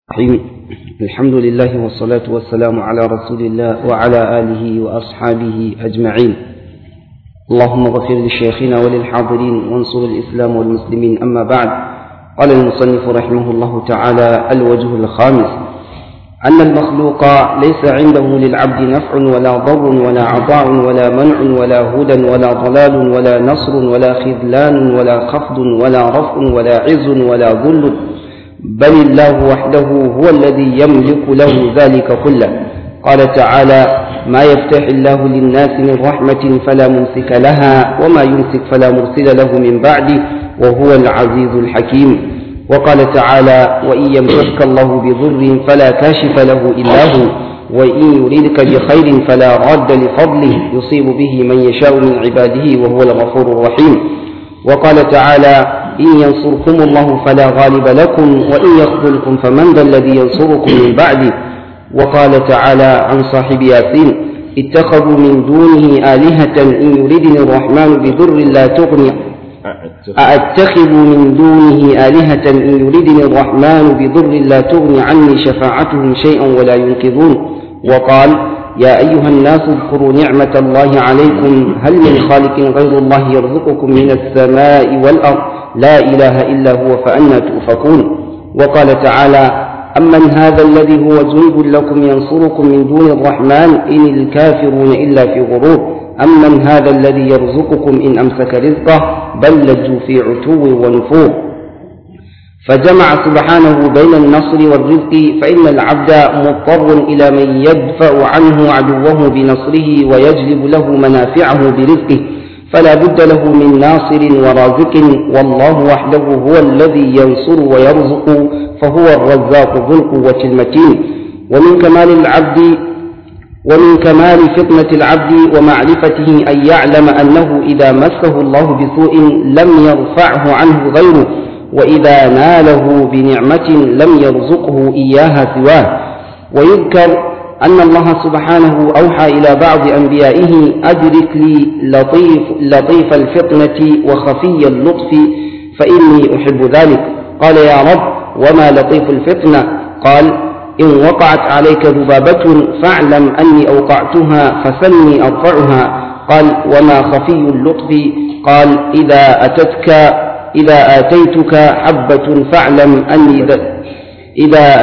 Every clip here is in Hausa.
الرحيم. الحمد لله والصلاة والسلام على رسول الله وعلى آله وأصحابه أجمعين. اللهم اغفر لشيخنا وللحاضرين وانصر الإسلام والمسلمين. أما بعد، قال المصنف رحمه الله تعالى: الوجه الخامس أن المخلوق ليس عنده للعبد نفع ولا ضر ولا عطاء ولا منع ولا هدى ولا ضلال ولا نصر ولا خذلان ولا خفض ولا رفع ولا عز ولا ذل، بل الله وحده هو الذي يملك له ذلك كله. قال تعالى: ما يفتح الله للناس من رحمة فلا ممسك لها وما يمسك فلا مرسل له من بعده وهو العزيز الحكيم. وقال تعالى: وإن يمسك الله بضر فلا كاشف له إلا هو وإن يريدك بخير فلا راد لفضله يصيب به من يشاء من عباده وهو الغفور الرحيم. وقال تعالى: إن ينصركم الله فلا غالب لكم وإن يخذلكم فمن ذا الذي ينصركم من بعده. وقال تعالى عن صاحب ياسين: اتخذوا من دونه آلهة إن يردني الرحمن بضر لا تغني أأتخذ من دونه آلهة إن يردني الرحمن بضر لا تغني عني شفاعتهم شيئا ولا ينقذون. وقال: يا أيها الناس اذكروا نعمة الله عليكم هل من خالق غير الله يرزقكم من السماء والأرض لا إله إلا هو فأنى تؤفكون. وقال تعالى: أمن هذا الذي هو جند لكم ينصركم من دون الرحمن إن الكافرون إلا في غرور أمن هذا الذي يرزقكم إن أمسك رزقه بل لجوا في عتو ونفور. فجمع سبحانه بين النصر والرزق، فإن العبد مضطر إلى من يدفع عنه عدوه بنصره ويجلب له منافعه برزقه، فلا بد له من ناصر ورازق، والله وحده هو الذي ينصر ويرزق، فهو الرزاق ذو القوة المتين. ومن كمال فطنة العبد ومعرفته أن يعلم أنه إذا مسه الله بسوء لم يرفعه عنه غيره، وإذا ناله بنعمة لم يرزقه إياها سواه. ويذكر أن الله سبحانه أوحى إلى بعض أنبيائه: أدرك لي لطيف الفطنة وخفي اللطف فإني أحب ذلك. قال: يا رب، وما لطيف الفطنة؟ قال: إن وقعت عليك ذبابة فاعلم أني أوقعتها فسلني أرفعها. قال: وما خفي اللطف؟ قال: إذا آتيتك حبة فاعلم أني إذا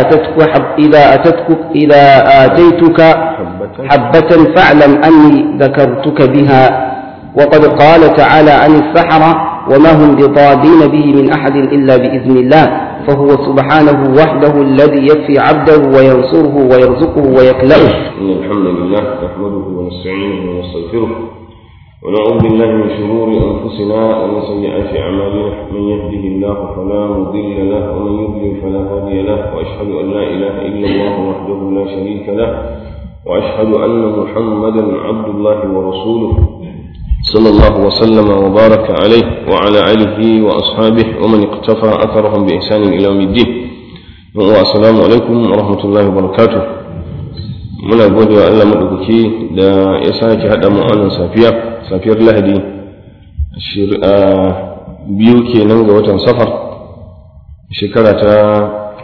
آتيتك حبة فاعلم أني ذكرتك بها. وقد قال تعالى عن السحرة: وما هم بضادين به من أحد إلا بإذن الله. فهو سبحانه وحده الذي يكفي عبده وينصره ويرزقه ويكلأه. إن الحمد لله نحمده ونستعينه ونستغفره ونعوذ بالله من شرور أنفسنا ومن سيئات أعمالنا، من يهده الله فلا مضل له ومن يضلل فلا هادي له، وأشهد أن لا إله إلا الله وحده لا شريك له، وأشهد أن محمدا عبد الله ورسوله صلى الله وسلم وبارك عليه وعلى آله وأصحابه ومن اقتفى أثرهم بإحسان إلى يوم الدين. والسلام عليكم ورحمة الله وبركاته. muna gode wa Allah madaukaki da ya sake haɗa mu wannan safiyar Lahadi 2 kenan ga watan Safar, shekara ta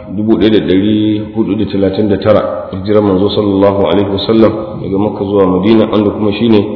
1439 hijirar manzo sallallahu alaihi wasallam daga Makka zuwa Madina, wanda kuma shine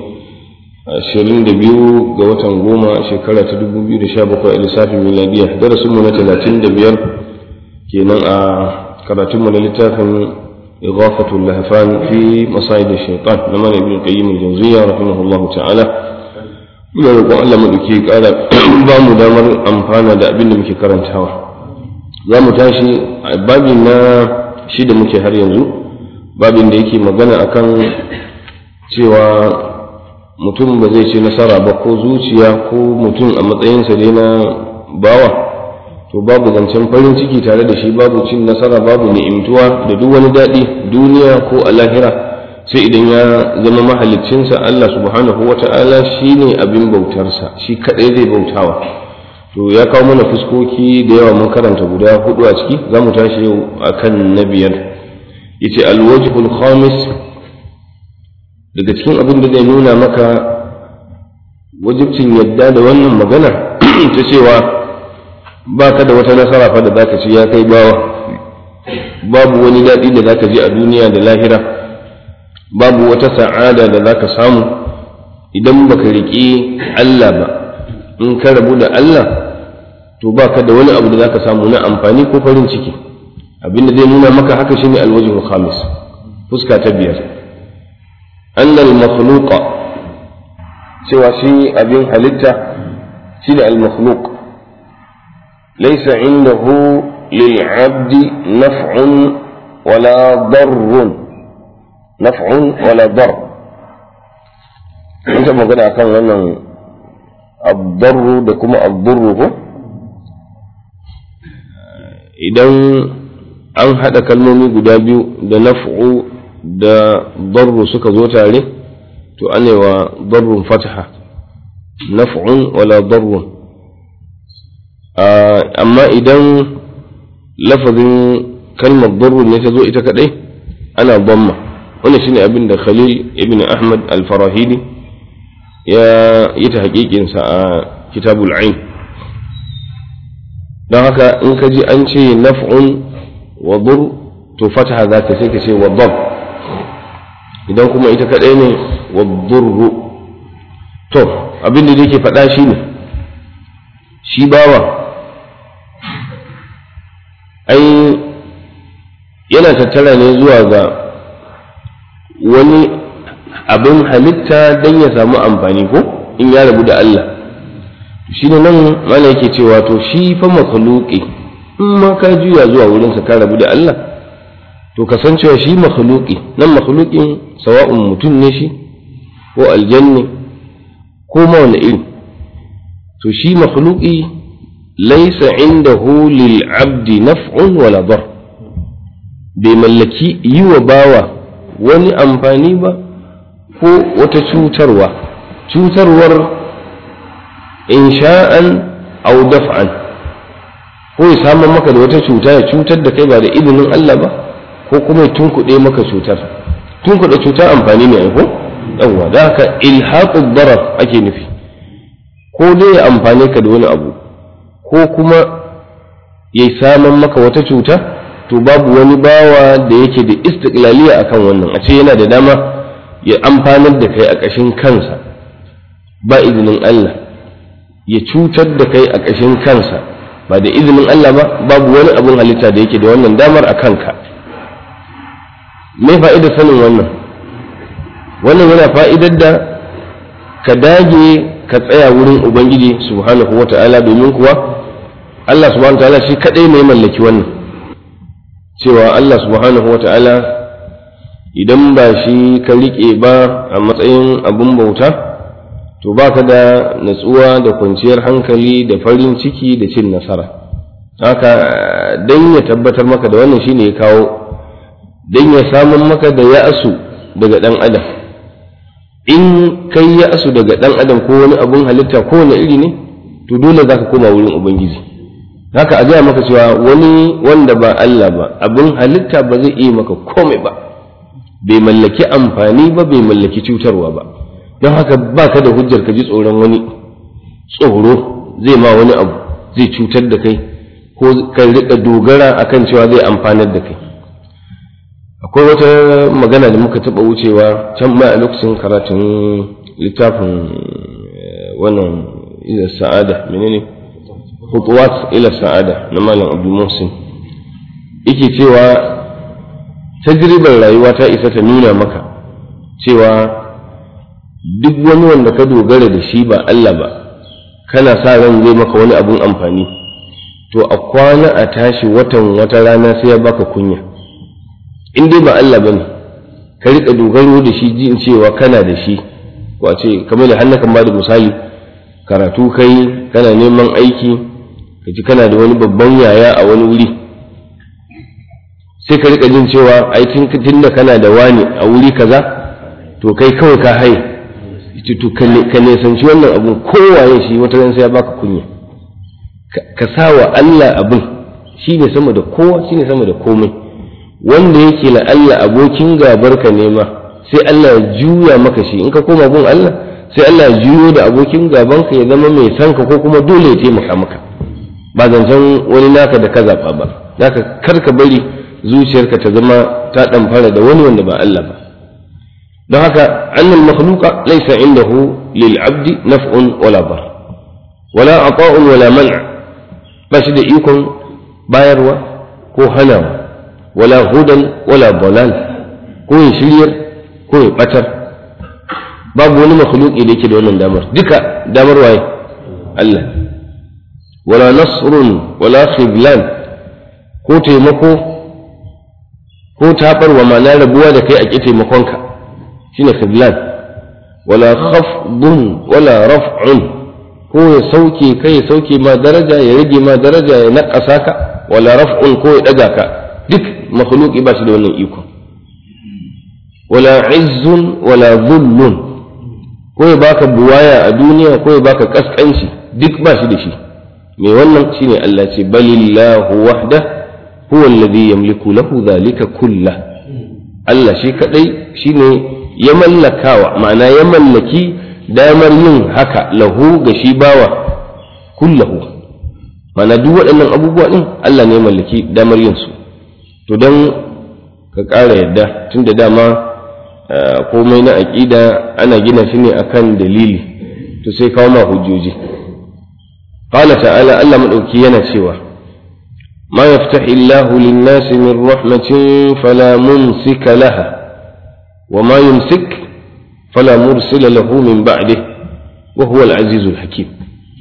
22 ga watan 10 shekara ta 2017 a lissafin miladiya. Darasin mu na 35 kenan a karatun mu na littafin إغاثة اللهفان في مصائد الشيطان لمن ابن القيم الجوزية رحمه الله تعالى. muna roƙon Allah maɗauki ƙara ba mu damar amfana da abin da muke karantawa. Za mu tashi a babin na 6 muke har yanzu, babin da yake magana akan cewa mutum ba zai ci nasara ba, ko zuciya ko mutum a matsayinsa dai na bawa, to babu zancen farin ciki tare da shi, babu cin nasara, babu ni'imtuwa da duk wani daɗi duniya ko a lahira, sai idan ya zama mahaliccinsa Allah subhanahu wata'ala shine abin bautarsa, shi kadai zai bautawa. To ya kawo mana fuskoki da yawa, mun karanta guda 4 a ciki, za mu tashi yau akan na 5. yace alwajhul khamis, daga cikin abin da zai nuna maka wajibcin yadda da wannan magana ta cewa ba ka da wata nasara fa da za ka ci ya kai bawa, babu wani daɗi da zaka ji a duniya da lahira, babu wata sa'ada da zaka samu idan baka riƙe Allah ba. In ka rabu da Allah to baka da wani abu da zaka samu na amfani ko farin ciki. Abinda zai nuna maka haka shine alwajhul khamis, fuska ta biyar. Annal makhluqa, cewa shi abin halitta shine al-makhluq, laysa indahu lil-'abdi naf'un wala darrun, naf'un wala darr. Mun ta magana akan wannan ad-darru da kuma ad-durru ko idan an haɗa kalmomi guda biyu da naf'u da darru suka zo tare to ana wa darrun fataha, naf'un wala darrun. Amma idan lafazin kalmar darru ne ta zo ita kadai ana damma. wannan shine abin da Khalil ibn Ahmad al-Farahidi ya yi ta haƙiƙinsa a Kitabul Ain. don haka in ka ji an ce naf'un wa dur to fataha za ka sai ka ce wa dab, idan kuma ita kadai ne wa durru. to abin da yake faɗa shine shi bawa ai yana tattara ne zuwa ga wani abin halitta don ya samu amfani ko in ya rabu da Allah. shi ne nan mana yake cewa to shi fa makhluqi in ma ka juya zuwa wurinsa ka rabu da Allah to kasancewa shi makhluqi nan makhluqin sawa'un mutum ne shi ko aljanni ko ma wani iri, to shi makhluqi laysa indahu lil abdi naf'un wala dar, bai mallaki yi wa bawa wani amfani ba ko wata cutarwar insha'an aw daf'an, ko ya samu maka da wata cuta ya cutar da kai ba da izinin Allah ba, ko kuma ya tunkuɗe maka cutar. Tunkuɗe cuta amfani ne ai ko yawa, da haka ilhaqud darar ake nufi, ko dai ya amfane ka da wani abu ko kuma ya samun maka wata cuta. To babu wani bawa da yake da istiqlaliya akan wannan, a ce yana da dama ya amfanar da kai a ƙashin kansa ba izinin Allah, ya cutar da kai a ƙashin kansa ba da izinin Allah ba. Babu wani abun halitta da yake da wannan damar a kanka. Me fa'idar sanin wannan? Wannan yana fa'idar da ka dage ka tsaya wurin Ubangiji subhanahu wata'ala, domin kuwa Allah subhanahu wata'ala shi kadai ne mallaki wannan, cewa Allah subhanahu wata'ala idan ba shi ka riƙe ba a matsayin abun bauta to ba ka da natsuwa da kwanciyar hankali da farin ciki da cin nasara. Haka don ya tabbatar maka da wannan shine ya kawo, don ya samun maka da ya'asu daga ɗan adam. In kai ya'asu daga ɗan adam ko wani abun halitta ko wani iri ne, to dole za ka koma wurin Ubangiji. Haka a gaya maka cewa wani wanda ba Allah ba, abun halitta ba zai iya maka komai ba, bai mallaki amfani ba, bai mallaki cutarwa ba. don haka ba ka da hujjar ka ji tsoron wani tsoro zai ma wani abu zai cutar da kai ko ka riƙa dogara akan cewa zai amfanar da kai. Akwai wata magana da muka taɓa wucewa can ma a lokacin karatun littafin wannan ila sa'ada, menene khutuwat ila sa'ada na malam Abdul Muhsin, yake cewa tajribar rayuwa ta isa ta nuna maka cewa duk wani wanda ka dogara da shi ba Allah ba, kana sa ran zai maka wani abun amfani, to a kwana a tashi watan wata rana sai ya baka kunya. In dai ba Allah bane ka rika dogaro da shi jin cewa kana da shi, ko a ce kamar da hannakan ba da misali, karatu kai kana neman aiki ka ji kana da wani babban yaya a wani wuri, sai ka rika jin cewa ai tunda kana da wani a wuri kaza to kai kawai ka haye, to ka nesanci wannan abun kowaye shi wata ran sai ya baka kunya. Ka sa wa Allah abin shi ne sama da kowa, shi ne sama da komai. Wanda yake la Allah abokin gabar ka nema sai Allah ya juya maka shi, in ka koma gun Allah sai Allah ya juyo da abokin gaban ka ya zama mai san ka ko kuma dole ya taimaka maka, ba zancen wani naka da ka zaba ba. Naka kar ka bari zuciyarka ta zama ta ɗamfara da wani wanda ba Allah ba. don haka annal makhluqa laysa indahu lil abdi naf'un wala dar wala ata'un wala man' ba shi da ikon bayarwa ko hanawa wala hudan wala dalal ko ya shiryar ko ya batar. babu wani makhluqi da yake da wannan damar, duka damar waye? Allah. wala nasrun wala khidlan, ko taimako ko tabarwa ma'ana rabuwa da kai a ƙi taimakonka shine khidlan. wala khafdun wala raf'un, ko ya sauke kai ya sauke ma daraja ya rage ma daraja ya naƙasa ka, wala raf'un ko ya ɗaga ka, duk makhluqi ba shi da wannan iko. wala izzun wala dhullun, ko ya baka buwaya a duniya ko ya baka kaskanci, duk ba shi da shi. mai wannan shine Allah ce balillahu wahda huwa alladhi yamliku lahu dhalika kullah. Allah shi kadai shine ya mallakawa, ma'ana ya mallaki damar yin haka lahu ga shi bawa kullahu, ma'ana duk waɗannan abubuwa din Allah ne ya mallaki damar yin su. to dan ka ƙara yadda tunda dama komai na aqida ana gina shi ne akan dalili, to sai kawo ma hujjoji. qala ta'ala, Allah madauki yana cewa ma yaftahi Allahu lin-nasi min rahmatin fala mumsika laha wa ma yumsik fala mursila lahu min ba'dihi wa huwa al-azizul hakim.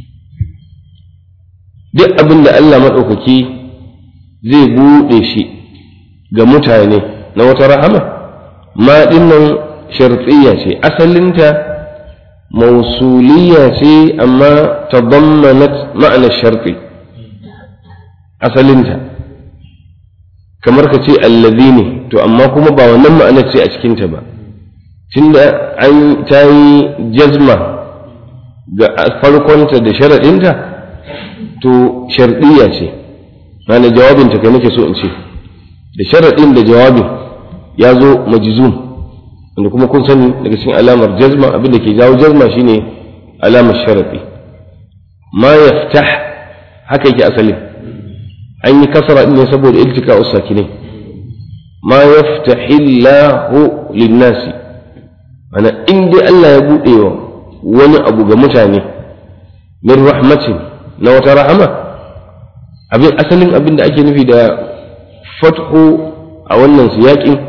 duk abinda Allah madaukaki zai bude shi ga mutane na wata rahama, ma dinnan shartiyya ce, asalinta mausuliyya ce amma tadammanat ma'ana sharti. asalinta kamar ka ce allazi ne, to amma kuma ba wannan ma'ana ce a cikinta ba, tunda an ta yi jazma ga farkonta da sharaɗinta, to shartiyya ce, ma'ana jawabinta kai nake so in ce, da sharaɗin da jawabin ya zo majzum, wanda kuma kun sani daga cikin alamar jazma, abin da ke jawo jazma shine alamar sharaɗi. ma yaftah haka yake asali, an yi kasara ne saboda iltika usakinai. ma yaftahillahu linnasi, ana in dai Allah ya buɗe wa wani abu ga mutane min rahmatin na wata rahama, asalin abin da ake nufi da fathu a wannan siyaƙin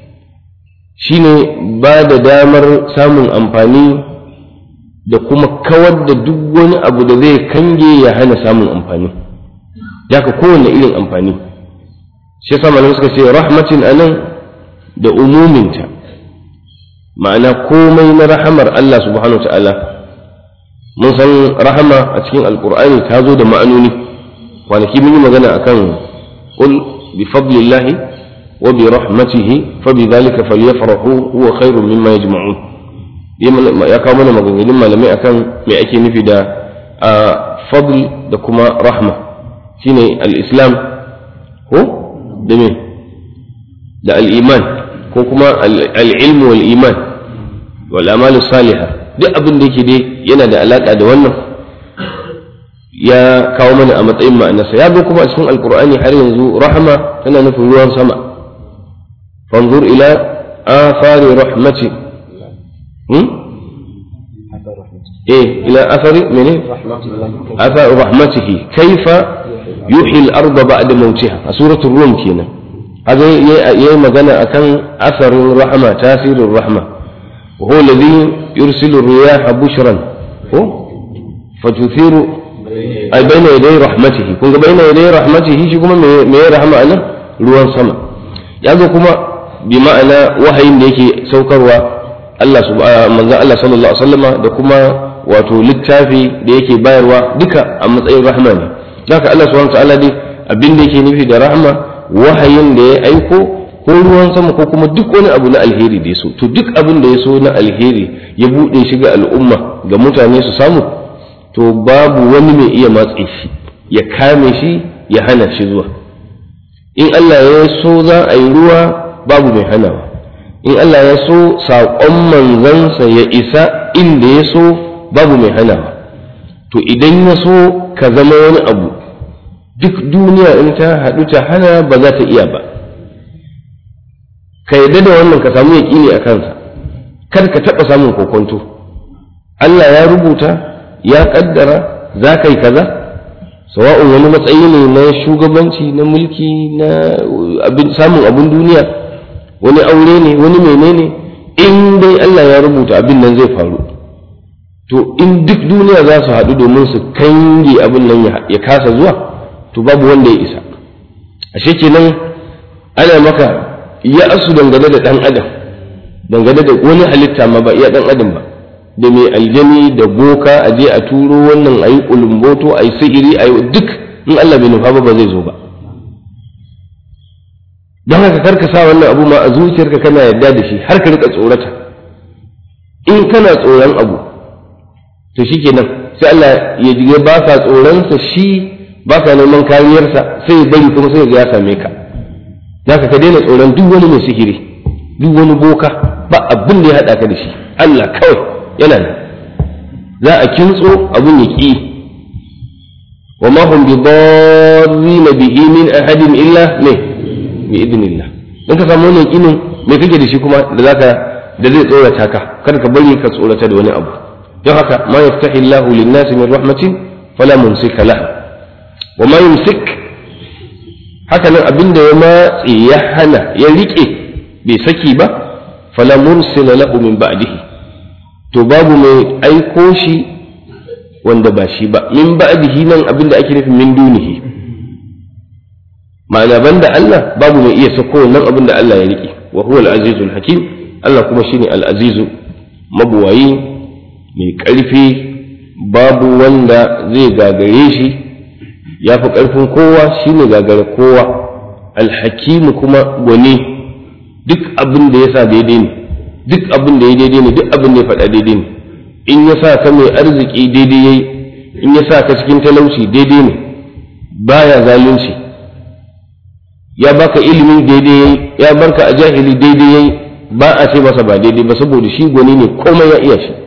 shine ba da damar samun amfani da kuma kawar da duk wani abu da zai kange ya hana samun amfani, ya ka kowane irin amfani. shi yasa malamai suka ce rahmatin anan da umuminta, ma'ana komai na rahamar Allah subhanahu wa ta'ala. mun san rahama a cikin alkur'ani ta zo da ma'anoni, kwanaki mun yi magana akan qul بفضل الله وبرحمته فبذلك فليفرحوا هو خير مما يجمعون. ya kawo mana maganganun malamai akan me ake nufi da fadl da kuma rahma, shine al-islam ko da me da al-iman ko kuma al-ilm wal iman wal amal salihah. duk abin da yake dai yana da alaka da wannan ya kawo mana a matsayin ma'anarsa. ya zo kuma a cikin alkur'ani har yanzu rahama tana nufin ruwan sama. fanzur ila athari rahmati ila athari mene athari rahmatihi kaifa yuhyi al-ardha ba'da mawtiha, a suratul rum kenan. haka yayi magana akan asarin rahma, tasirin rahma. wa huwa alladhi yursilu ar-riyaha bushran fatuthiru ai bayna yaday rahmatihi. kun ga bayna yaday rahmatihi shi kuma me rahama anan? ruwan sama. ya zo kuma bi ma'ana wahayin da yake saukarwa Allah manzon Allah sallallahu alaihi wasallama, da kuma wato littafi da yake bayarwa, duka a matsayin rahma ne. haka Allah subhanahu wa ta'ala dai abin da yake nufi da rahma wahayin da ya aiko, ko ruwan sama, ko kuma duk wani abu na alheri da ya so. to duk abin da ya so na alheri ya bude shi ga al'umma, ga mutane su samu, to babu wani mai iya matse shi ya kame shi ya hana shi zuwa. in Allah ya so za a yi ruwa, babu mai hanawa. in Allah ya so saƙon manzansa ya isa inda ya so, babu mai hanawa. to idan ya so ka zama wani abu, duk duniya in ta haɗu ta hana ba za ta iya ba. ka yarda da wannan ka samu yaƙini a kansa, kar ka taɓa samun kokonto. Allah ya rubuta, ya ƙaddara za ka yi kaza, sawa'un wani matsayi ne na shugabanci, na mulki, na samun abin duniya, wani aure ne, wani menene, in dai Allah ya rubuta abin nan zai faru, to in duk duniya za su haɗu domin su kange abin nan ya kasa zuwa, to babu wanda ya isa. Ashe kenan ana maka ya asu dangane da ɗan adam, dangane da wani halitta ma ba iya ɗan adam ba, da mai aljani da boka a je a turo wannan a yi ƙulumboto a yi sihiri a yi duk, in Allah bai nufa ba zai zo ba. Don haka karka sa wannan abu ma a zuciyarka kana yarda da shi har ka rika tsorata. In kana tsoron abu to shikenan sai Allah ya jige ba ka tsoronsa, shi ba ka neman kariyarsa, sai ya bari kuma sai ya same ka. Zaka ka daina tsoron duk wani mai sihiri, duk wani boka, ba abin da ya haɗa ka da shi, Allah kawai yana nan. Za a kintso abin ya ƙi. Wa ma hum bidarrina bihi min ahadin illa ne bi idnillah. In ka samu wannan ƙinin me kake da shi kuma da zai tsorata ka, kada ka bari ka tsorata da wani abu. Don haka ma yaftahi Allahu lin-nasi min rahmatin fala mumsika laha wa ma yumsik, haka nan abinda ya matse ya hana ya rike bai saki ba, fala mursila lahu min ba'dihi, to babu mai aiko shi wanda ba shi ba. Min ba'dihi nan abinda ake nufi min dunihi, ma'ana banda Allah babu mai iya sako wannan abinda Allah ya rike. Wa huwa al-azizul hakim, Allah kuma shine al-azizu mabuwayi mai ƙarfi, babu wanda zai gagare shi, ya fi ƙarfin kowa, shine gagare kowa. Al-hakimu kuma gwani, duk abin da ya sa daidai ne, duk abin da ya daidai ne, duk abin da ya faɗa daidai ne. In ya sa ka mai arziki daidai yayi, in ya sa ka cikin talauci daidai ne, baya zalunci. Ya baka ilimin daidai yayi, ya barka a jahili daidai yayi, ba a ce masa ba daidai ba, saboda shi gwani ne, komai ya iya shi.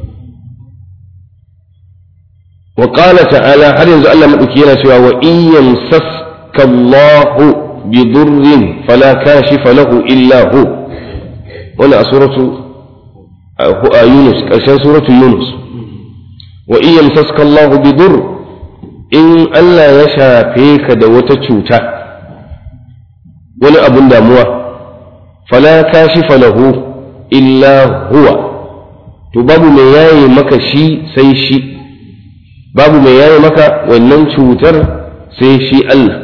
Wa qala ta'ala, har yanzu Allah madauki yana cewa wa in yamsaska Allahu bi durrin fala kashifa lahu illa hu. Wannan a suratu Yunus, ƙarshen suratu Yunus. Wa in yamsaska Allahu bi durr, in Allah ya shafe ka da wata cuta, wani abun damuwa, fala kashifa lahu illa huwa, to babu mai yaye maka shi sai shi, babu mai yaye maka wannan cutar sai shi Allah.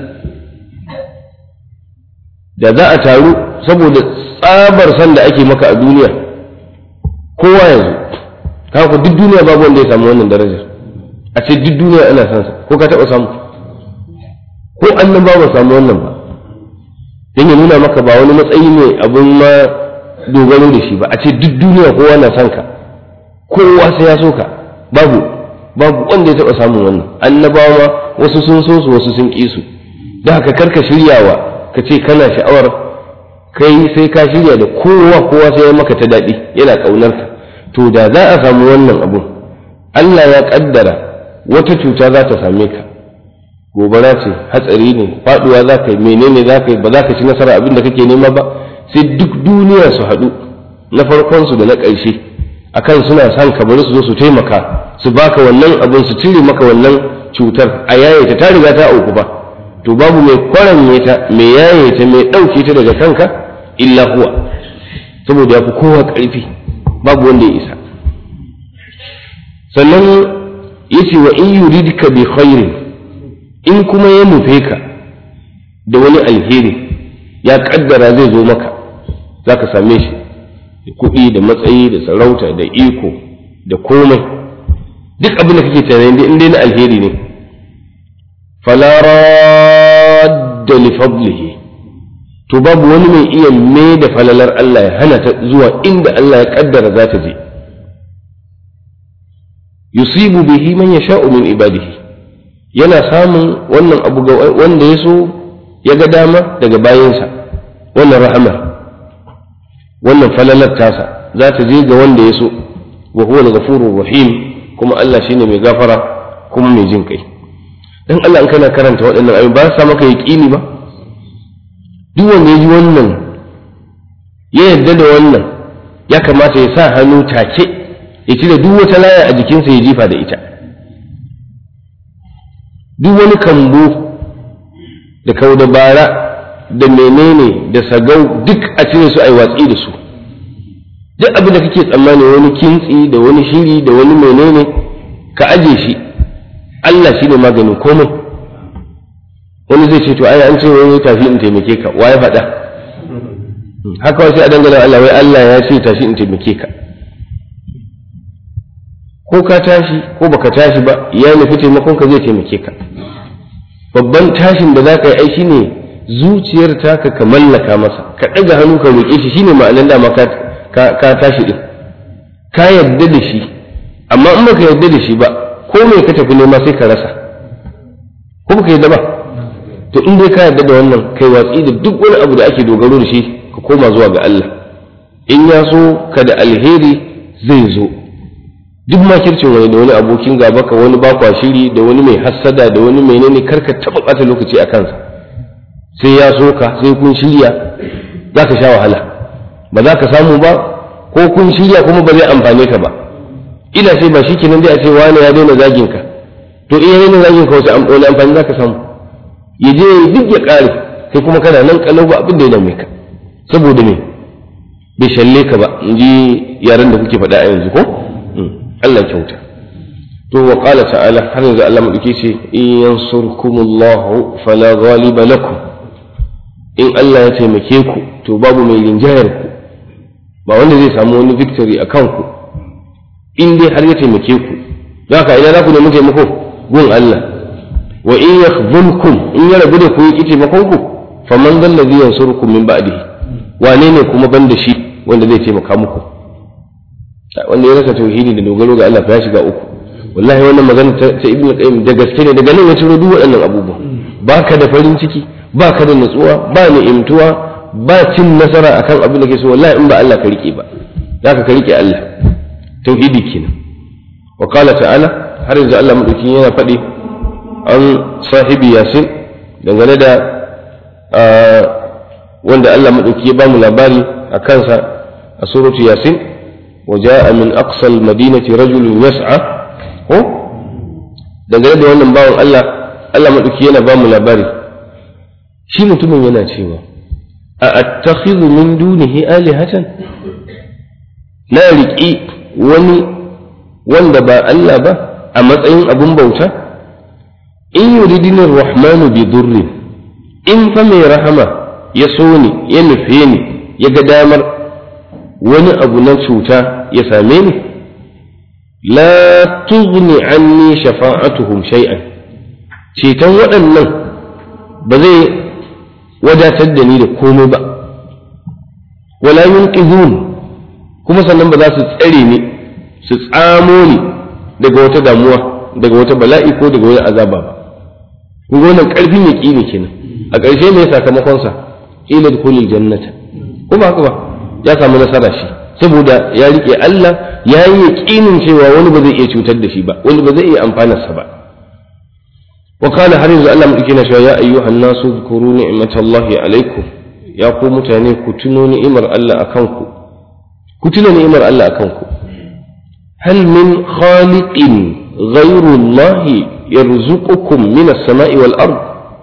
Da za a taru saboda tsabar san da ake maka a duniya, kowa yanzu kaku duk duniya babu wanda ya samu wannan darajar, a ce duk duniya ana san sa, ko ka taɓa samu? Ko annan ba samu wannan ba, don ya nuna maka ba wani matsayi ne abin ma dogaro da shi ba. A ce duk duniya kowa na san ka, kowa sai ya so ka, babu wanda ya taɓa samun wannan. Annabawa wasu sun so su, wasu sun ƙi su. Da haka karka shiryawa ka ce kana sha'awar kai sai ka shirya da kowa sai ya maka ta daɗi, yana ƙaunar ka. To da za a samu wannan abun, Allah ya ƙaddara wata cuta za ta same ka, gobara ce, hatsari ne, faɗuwa za ka yi, menene za ka yi, ba za ka ci nasara abin da kake nema ba, sai duk duniya su haɗu, na farkonsu da na ƙarshe, akan suna son ka bari su zo su taimaka, su baka wannan abin, su cire maka wannan cutar, a yaye ta riga ta auku ba. To babu mai kwaranye ta, mai yaye ta, mai ɗauke ta daga kanka illa huwa, saboda ya fi kowa ƙarfi, babu wanda ya isa. Sannan yace wa in yuridka bi khairin, in kuma ya nufe ka da wani alheri, ya kaddara zai zo maka, za ka same shi da kuɗi da matsayi da sarauta da iko da komai, duk abin da kake tunani in dai na alheri ne, fala radda li fadlihi, to babu wani mai iya mai da falalar Allah ya hana ta zuwa inda Allah ya kaddara za ta je. Yusibu bihi man yasha'u min ibadihi, yana samun wannan abu ga wanda ya so, ya ga dama daga bayansa, wannan rahama, wannan falalar tasa za ta je ga wanda ya so. Wa huwa al-ghafurur rahim, kuma Allah shine mai gafara kuma mai jin kai. Dan Allah in kana karanta waɗannan ayoyi ba sa maka yaqini ba? Duk wanda ya ji wannan ya yarda da wannan ya kamata ya sa hannu take ya cire duk wata laya a jikinsa ya jifa da ita, duk wani kambu da kaudabara da menene da sagau duk a cire su a yi watsi da su. Duk abin da kake tsammani wani kintsi da wani shiri da wani menene ka aje shi, Allah shi ne maganin komai. Wani zai ce to ai an ce wani tafi in taimake ka, wa ya faɗa? Haka wasu a dangane Allah, wai Allah ya ce tashi in taimake ka. Ko ka tashi ko baka tashi ba, ya nufi taimakon ka zai taimake ka. Babban tashin da za ka yi ai shine zuciyar taka ka mallaka masa, ka ɗaga hannu ka roƙe shi, shine ma'anar dama ka tashi din, ka yarda da shi. Amma in baka yarda da shi ba, ko me ka tafi nema sai ka rasa, ko baka yarda ba. To in dai ka yarda da wannan, kai watsi da duk wani abu da ake dogaro da shi, ka koma zuwa ga Allah. In ya so ka da alheri zai zo. Duk makircin wani da wani abokin gaba ka, wani bakwa shiri da wani mai hassada da wani menene, karka taba bata lokaci a kansa. Sai ya so ka, sai kun shirya, za ka sha wahala, ba za ka samu ba, ko kun shirya kuma ba zai amfane ka ba. Ila sai ba shi kenan dai a ce wani ya daina zagin ka, to iya daina zagin ka wani amfani za ka samu? Ya je duk ya ƙare, kai kuma kana nan kalau ba abin da ya dame ka, saboda me bai shalle ka ba, in ji yaran da kuke faɗa a yanzu ko? Allah kyauta. To wa qala ta'ala, har yanzu Allah madauke ce in yansurkumullahu fala ghaliba lakum, in Allah ya taimake ku to babu mai rinjayar ku, ba wanda zai samu wani victory a kanku in dai har ya taimake ku. Don haka idan za ku nemi taimako gun Allah, wa in yakhzulkum, in ya rabu da ku yi taimakon ku, faman dhal ladhi yansurukum min ba'dihi, wane ne kuma banda shi wanda zai taimaka muku? Wanda ya rasa tauhidi da dogaro ga Allah fa ya shiga uku. Wallahi wannan magana ta Ibn Qayyim da gaske ne, daga nan ya ciro duk waɗannan abubuwa. Baka da farin ciki, baka da nutsuwa, ba ni'imtuwa, ba cin nasara akan abin da ke so, wallahi in ba Allah ka rike ba. Zaka ka rike Allah. Tauhidi kenan. Wa qala ta'ala, har yanzu Allah madauki yana faɗi an sahibi Yasin dangane da wanda Allah madauki ya ba mu labari a kansa a suratu Yasin. وجاء من أقصى المدينة رجل يسعى ko dangane da wannan bawan Allah madauki yana ba mu labari, shi mutumin yana cewa a attakhidhu min dunihi alihatan, na riƙi wani wanda ba Allah ba a matsayin abun bauta. In yuridini rahmanu bi durrin, in fa mai rahama ya so ni, ya nufe ni, ya ga damar wani abu na cuta ya same ni, la tughni anni shafa'atuhum shay'an, ceton waɗannan ba zai wadatar da ni da komai ba. Wala yunqidhun, kuma sannan ba za su tsare ni, su tsamo ni daga wata damuwa, daga wata bala'i ko daga wani azaba ba. Kun ga wannan ƙarfin yaqini kenan. A ƙarshe me sakamakon sa? Ila dukhulil jannata, kuma haka ba ya samu nasara shi, saboda ya rike Allah, ya yi yaƙinin cewa wani ba zai iya cutar da shi ba, wani ba zai iya amfanarsa ba. Wa kana har yanzu Allah madauki na cewa ya ayyuhan nasu dhkuru ni'matallahi alaikum, ya ku mutane ku tuno ni'imar Allah akan ku, ku tuna ni'imar Allah akan ku. Hal min khaliqin ghayru Allah yarzuqukum min as-sama'i wal ard,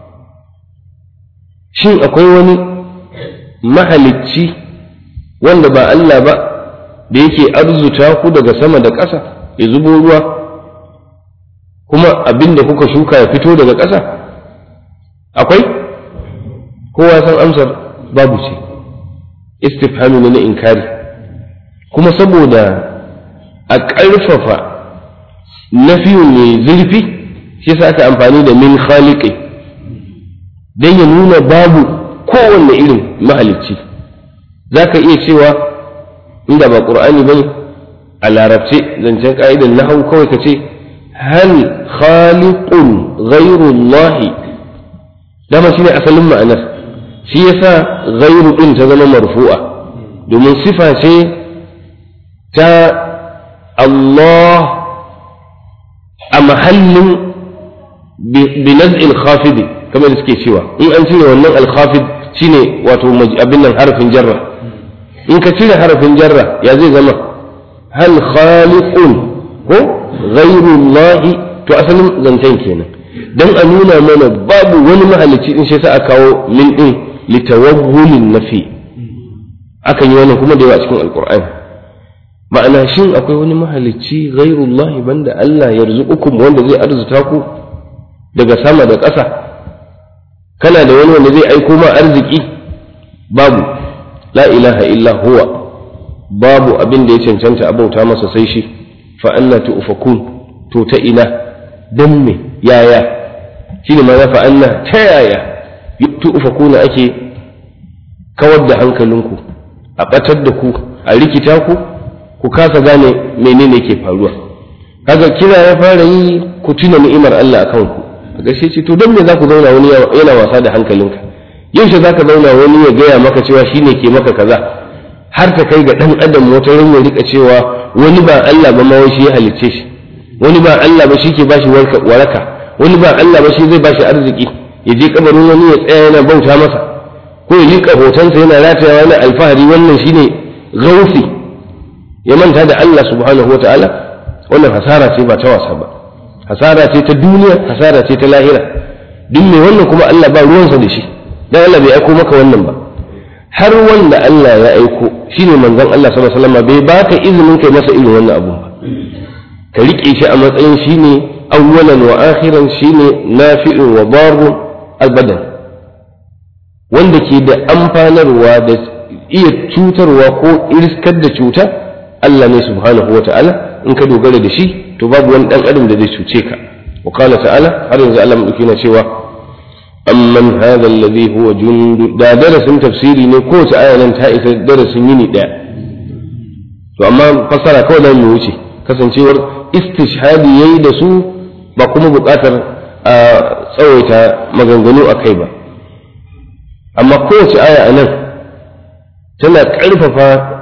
shin akwai wani mahalicci wanda ba Allah ba da yake arzuta ku daga sama da ƙasa, ya zubo ruwa kuma abin da kuka shuka ya fito daga ƙasa? Akwai? Kowa san amsar babu ce, istifhami ne na inkari. Kuma saboda a ƙarfafa nafiyun mai zurfi, shi yasa aka amfani da min khaliqi don ya nuna babu kowanne irin mahalicci. Za ka iya cewa inda ba ƙur'ani ba ne, a larabce zancen ƙa'idan na hau kawai ka ce hal khaliqun ghairullahi, dama shi ne asalin ma'anar. Shi yasa ghairu ɗin ta zama marfu'a, domin sifa ce ta Allah a mahallin binaz'il khafidi, kamar da suke cewa in an cire wannan al-khafid shine wato abin nan harfin jarra, in ka cire harafin jarra ya zai zama hal khaliqun ko ghairullahi, to asalin zancen kenan dan a nuna mana babu wani mahalicci din, shi yasa aka kawo min din litawawwulin nafi. Akan yi wannan kuma da yawa cikin alqur'ani. Ma'ana shin akwai wani mahalicci ghairullahi banda Allah yarzuqukum, wanda zai arzuta ku daga sama da ƙasa? Kana da wani wanda zai aiko ma arziki? Babu. La ilaha illa huwa, babu abin da ya cancanta a bauta masa sai shi. Fa anna tu'fakun, to ta ina, dan me, yaya? Shine ma fa anna, ta yaya tu'fakuna ake kawar da hankalinku, a batar da ku, a rikita ku, ku kasa gane menene ke faruwa. Kaga kira ya fara yi ku tuna ni'imar Allah akan ku. Kaga shi ce to dan me za ku zauna wani yana wasa da hankalinka? Yaushe za ka zauna wani ya gaya maka cewa shine ke maka kaza, har ta kai ga dan adam wata ran ya rika cewa wani ba Allah ba ma wai shi ya halicce shi, wani ba Allah ba shi ke bashi waraka, wani ba Allah ba shi zai bashi arziki, ya je kabarin wani ya tsaya yana bauta masa, ko ya liƙa hotonsa yana ratayawa yana alfahari wannan shine gausi, ya manta da Allah subhanahu wataala. Wannan hasara ce ba ta wasa ba, hasara ce ta duniya, hasara ce ta lahira. Duk mai wannan kuma Allah ba ruwansa da shi, dan Allah bai aiko maka wannan ba. Har wanda Allah ya aiko shine manzon Allah sallallahu alaihi wasallam bai baka izinin kai masa irin wannan abu ba. Ka rike shi a matsayin shine awwalan wa akhiran, shine nafi'un wa darun albadan, wanda ke da amfanarwa da iya cutarwa ko irskar da cuta. Allah ne subhanahu wa ta'ala, in ka dogara da shi to babu wani dan adam da zai cuce ka. Wa qala ta'ala, har yanzu Allah madauki na cewa amman hadha alladhi huwa jundu, da darasin tafsiri ne ko ta aya nan ta isa darasin yini daya. To amma fasara kawai da mu wuce, kasancewar istishhadi yayi da su, ba kuma buƙatar a tsawaita maganganu akai ba. Amma kowace aya anan tana ƙarfafa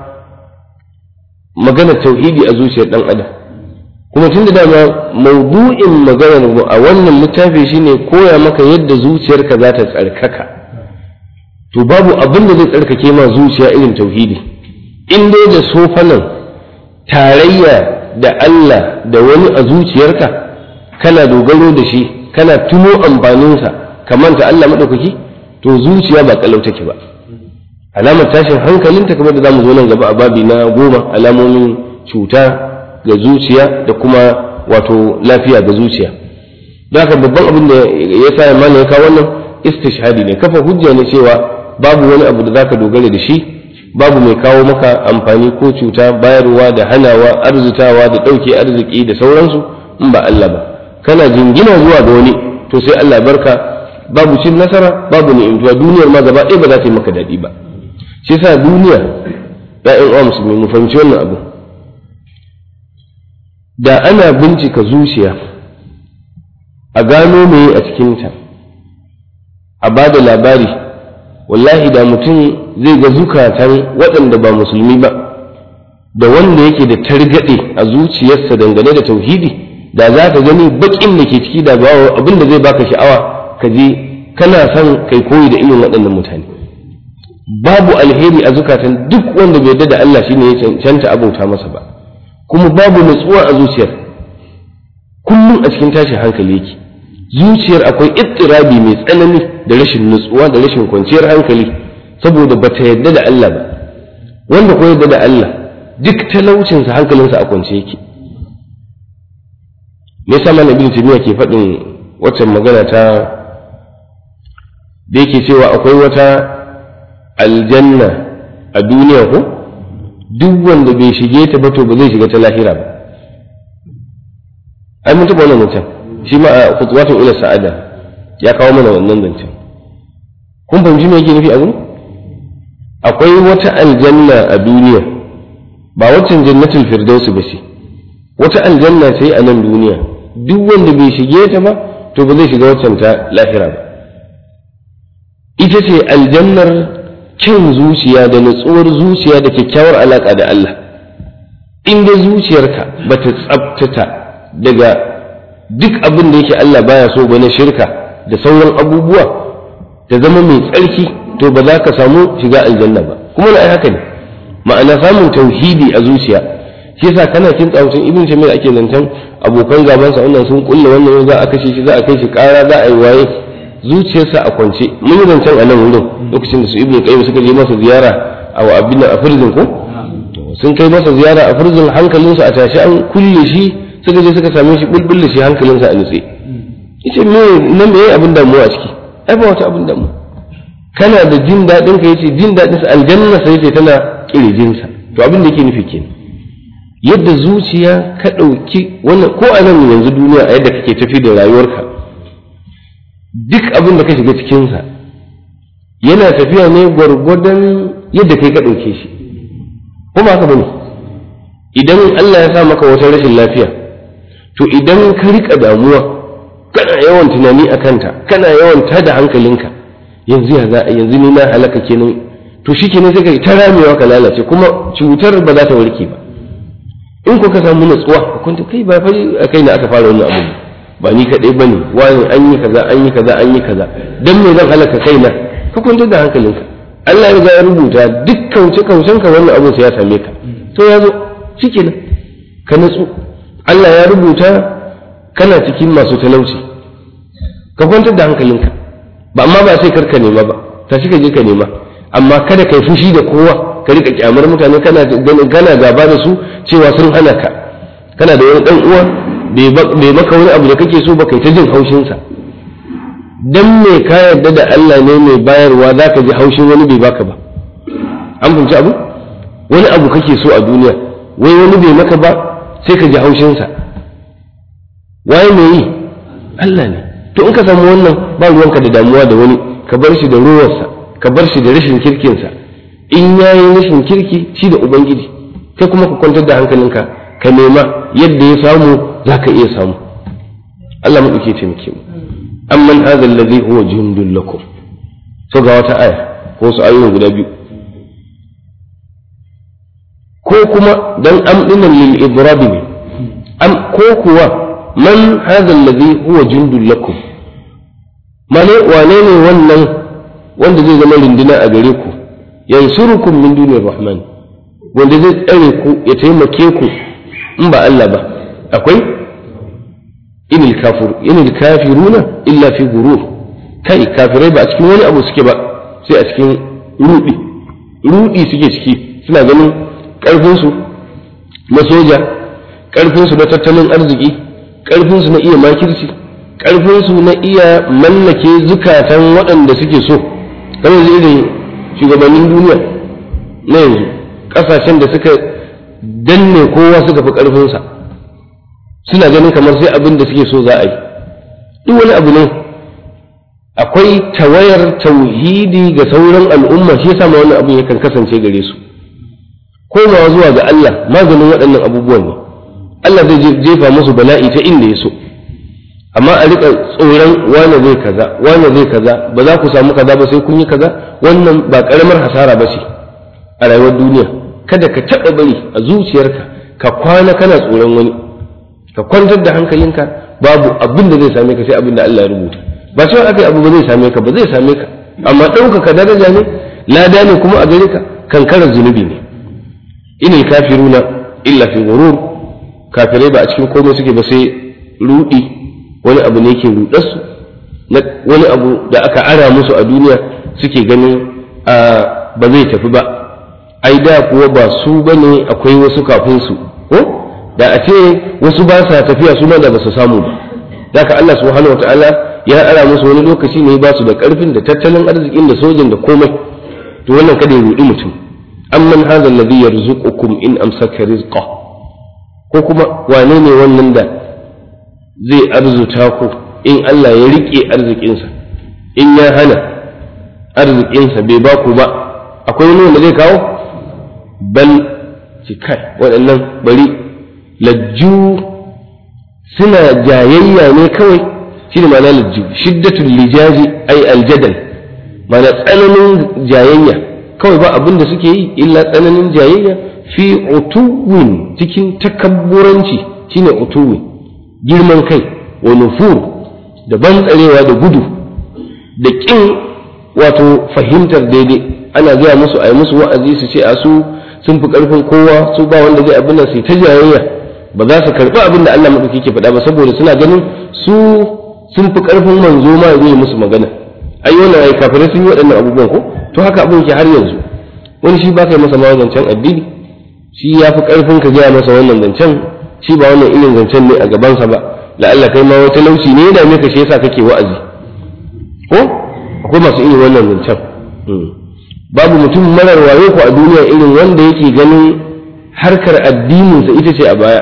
maganar tauhidi a zuciyar dan adam, kuma tun da dama maudu'in maganar mu a wannan littafi shine koya maka yadda zuciyarka za ta tsarkaka, to babu abin da zai tsarkake ma zuciya irin tauhidi. In dai da sofanan tarayya da Allah da wani a zuciyarka, kana dogaro da shi, kana tuno amfaninsa, ka manta Allah madaukaki, to zuciya ba kalau take ba. Alamar tashin hankalinta kamar da zamu zo nan gaba a babi na 10, alamomin cuta ga zuciya da kuma wato lafiya ga zuciya. Da haka babban abin da ya sa mana ya kawo wannan istishhadi ne, kafa hujja ne cewa babu wani abu da zaka dogara da shi, babu mai kawo maka amfani ko cuta, bayarwa da hanawa, arzutawa da ɗauke arziki da sauransu in ba Allah ba. Kana jingina zuwa ga wani to sai Allah barka, babu cin nasara, babu ni'imtuwa, duniyar ma gaba ɗaya ba za ta yi maka daɗi ba. Shi yasa duniya, ya'yan uwa musulmi, mu fahimci wannan abu. Da ana bincika zuciya a gano me a cikinta, a ba da labari, wallahi da mutum zai ga zukatan waɗanda ba musulmi ba, da wanda yake da targaɗe a zuciyarsa dangane da tauhidi, da za ka gani baƙin da ke ciki, da abin da zai baka sha'awa ka je kana son kai koyi da irin waɗannan mutane. Babu alheri a zukatan duk wanda bai yarda da Allah shine ya cancanta abauta masa ba, kuma babu nutsuwa a zuciyar, kullum a cikin tashin hankali yake. Zuciyar akwai ittirabi mai tsanani da rashin nutsuwa da rashin kwanciyar hankali, saboda bata yarda da Allah ba. Wanda ko yarda da Allah, duk talaucinsa hankalinsa a kwance yake. Me yasa Malam Ibn Taymiyyah ke faɗin waccan magana ta da yake cewa akwai wata aljanna a duniya ko duk wanda bai shige ta ba to ba zai shiga ta lahira ba. Ai mun taɓa wannan zancen, shi ma a kutuwatun ila sa'ada ya kawo mana wannan zancen. Kun fahimci me yake nufi a gurin? Akwai wata aljanna a duniya, ba waccan jannatul firdausi ba ce, wata aljanna ce a nan duniya, duk wanda bai shige ta ba to ba zai shiga waccan ta lahira ba. Ita ce aljannar kyan zuciya da nutsuwar zuciya da kyakkyawar alaƙa da Allah. In dai zuciyarka ba ta tsabtata daga duk abin da yake Allah baya so ba na shirka da sauran abubuwa, ta zama mai tsarki, to ba za ka samu shiga aljanna ba. Kuma na haka ne, ma'ana samun tauhidi a zuciya. shi yasa kana kin tsawucin ibn Taymiyyah ake zancen abokan gabansa wannan sun kulle wannan za a kashe shi za a kai shi kara za a yi waye zuciyarsa a kwance. mun yi zancen a nan wurin lokacin da su ibn Qayyim suka je masa ziyara a abin a firzin ko sun kai masa ziyara a firzin hankalinsa a tashi an kulle shi suka je suka same shi bulbul da shi hankalinsa a nutse. yace me nan me abin damuwa a ciki ai ba wata abin damuwa kana da jin dadin ka yace jin dadin sa aljanna sai yace tana kirjinsa. to abin da yake nufi kenan yadda zuciya ka dauki wannan ko a nan yanzu duniya a yadda kake tafi da rayuwarka duk abin da ka shiga cikin sa yana tafiya ne gwargwadon yadda kai ka dauke shi kuma haka bane. idan Allah ya sa maka wata rashin lafiya to idan ka rika damuwa kana yawan tunani akan ta kana yawan tada hankalinka yanzu ya za yanzu ni na halaka kenan to shikenan sai ka ta ramewa ka lalace kuma cutar ba za ta warke ba. in ko ka samu nutsuwa kun ta kai ba fa kai ne aka fara wannan abu ba ni kadai bane wani an yi kaza an yi kaza an yi kaza dan me zan halaka kaina ka kwanta da hankalinka. Allah ya ga ya rubuta dukkan kaucen ka wannan abu sai ya same ka to ya zo shikenan ka nutsu. Allah ya rubuta kana cikin masu talauci ka kwantar da hankalinka ba amma ba sai karka nema ba tashi ka je ka nema amma kada kai fushi da kowa ka rika kyamar mutane kana gaba da su cewa sun hana ka. kana da wani dan uwa bai maka wani abu da kake so ba kai ta jin haushin sa dan me ka yarda da Allah ne mai bayarwa zaka ji haushin wani bai baka ba. an fahimci abu wani abu kake so a duniya wai wani bai maka ba sai ka ji haushin sa waye me yi Allah ne. to in ka samu wannan ba ruwanka da damuwa da wani ka bar shi da ruwarsa ka bar shi da rashin kirkinsa. in yayi rashin kirki shi da ubangiji kai kuma ka kwantar da hankalinka ka nema yadda ya samu zaka iya samu. Allah mu dauke taimake mu. amman hadha alladhi huwa jundul lakum. so ga wata aya ko su ayoyi guda biyu ko kuma dan amdinan lil idrab ne am ko kuwa man hadha alladhi huwa jundul lakum mane wane ne wannan wanda zai zama rindina a gare ku yansurukum min dunir rahman wanda zai tsare ku ya taimake ku in ba Allah ba. akwai inil kafiruna illa fi ghurur. kai kafirai ba a cikin wani abu suke ba sai a cikin rudi suke ciki. suna ganin karfin su na soja, karfin su na tattalin arziki, karfin su na iya makirci, karfin su na iya mallake zukatan waɗanda suke so. kamar irin shugabannin duniya na yanzu kasashen da suka danne kowa suka fi karfinsa suna ganin kamar sai abin da suke so za a yi. duk wani abu ne akwai tawayar tauhidi ga sauran al'umma shi yasa ma wannan abu yakan kasance gare su. komawa zuwa ga Allah maganin waɗannan abubuwan ne. Allah zai jefa musu bala'i ta inda ya so amma a rika tsoron wane zai kaza ba za ku samu kaza ba sai kun yi kaza. wannan ba karamar hasara ba ce a rayuwar duniya. kada ka taɓa bari a zuciyarka ka kwana kana tsoron wani. ka kwantar da hankalinka babu abin da zai same ka sai abin da Allah ya rubuta. ba cewa aka yi abu ba zai same ka ba zai same ka amma ɗaukaka daraja ne lada ne kuma a gare ka kankarar zunubi ne. inil kafiruna illa fi ghurur. kafirai ba a cikin komai suke ba sai rudi. wani abu ne ke rudarsu na wani abu da aka ara musu a duniya suke ganin ba zai tafi ba. ai da kuwa ba su bane akwai wasu kafin su ko da a ce wasu ba sa tafiya su ma da ba su samu ba. haka Allah subhanahu wataala ya ara musu wani lokaci ne ba su da karfin da tattalin arzikin da sojin da komai. to wannan kada ya rudi mutum. amman hadha alladhi yarzuqukum in amsaka rizqa. ko kuma wane ne wannan da zai arzuta ku in Allah ya rike arzikinsa in ya hana arzikinsa bai ba ku ba. akwai wani wanda zai kawo bal kai waɗannan bari lajju suna jayayya ne kawai shi ne ma'ana lajju shiddatul lijaji ay aljadal ma'ana tsananin jayayya kawai ba abin da suke yi illa tsananin jayayya fi utuwin cikin takabburanci shine utuwin girman kai wa nufur da bantsarewa da gudu da kin wato fahimtar daidai. ana gaya musu a yi musu wa'azi su ce a su sun fi ƙarfin kowa, su ba wanda zai abin da su ta jayayya, ba za su karɓi abin da Allah maɗauki ke faɗa ba saboda suna ganin su sun fi ƙarfin manzo ma zai musu magana. Ai wannan ai kafirai sun yi waɗannan abubuwan ko, to haka abin ke har yanzu. Wani shi ba kai masa ma zancen addini, shi ya fi ƙarfin ka gaya masa wannan zancen, shi ba wannan irin zancen ne a gabansa ba. La'alla kai ma wata lauci ne ya dame ka shi yasa kake wa'azi ko akwai masu irin wannan zancen. Babu mutum marar wayo ko a duniya irin wanda yake ganin harkar addininsa ita ce a baya.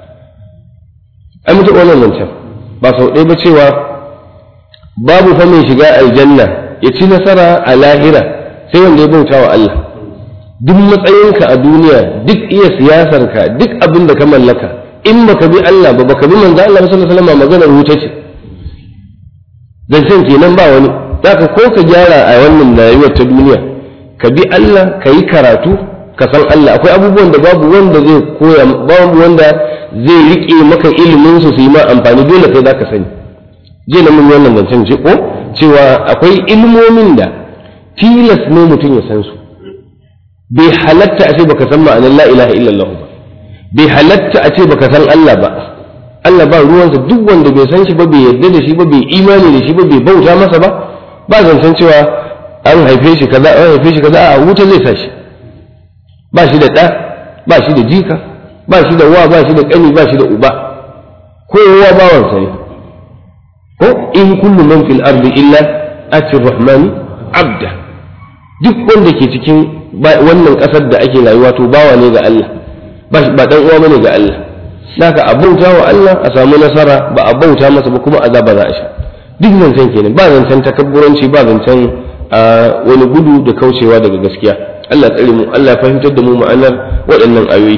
An mutu wannan zancen ba sau ɗaya ba cewa babu fa mai shiga aljanna ya ci nasara a lahira sai wanda ya bauta wa Allah. Duk matsayinka a duniya, duk iya siyasarka, duk abin da ka mallaka, in baka bi Allah ba, baka bi manzo Allah sallallahu alaihi wasallam, maganar wuta ce. Zancen kenan ba wani. Zaka ko ka gyara a wannan rayuwar ta duniya, ka bi Allah, ka yi karatu, ka san Allah. Akwai abubuwan da babu wanda zai koya, babu wanda zai rike maka ilimin su yi ma amfani, dole kai zaka sani. Je na mun wannan zancen ce ko cewa akwai ilmomin da tilas ne mutum ya san su. Bai halatta a ce baka san ma'anar la ilaha illallah ba, bai halatta a ce baka san Allah ba. Allah ba ruwansa, duk wanda bai san shi ba, bai yarda da shi ba, bai imani da shi ba, bai bauta masa ba, ba zancen cewa an haife shi kaza, an haife shi kaza, a wuta zai sa shi. Ba shi da ɗa, ba shi da jika, ba shi da wa, ba shi da ƙani, ba shi da uba, kowa bawansa ne. Ko in kullu man fil ardi illa ati rahmani abda, duk wanda ke cikin wannan ƙasar da ake rayuwa to bawa ne ga Allah, ba dan uwa bane ga Allah. Saka a bauta wa Allah a samu nasara, ba a bauta masa ba kuma azaba za a sha. Duk zancen kenan, ba zancen takabburanci, ba zancen wani gudu da kaucewa daga gaskiya. Allah tsare mu, Allah fahimtar da mu ma'anar waɗannan ayoyi.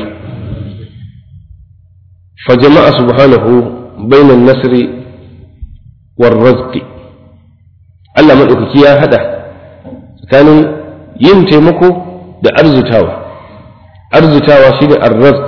Fa jama'a subhanahu bainan nasri war rizqi, Allah madaukaki ya hada tsakanin yin taimako da arzutawa. Arzutawa shine ar-rizq,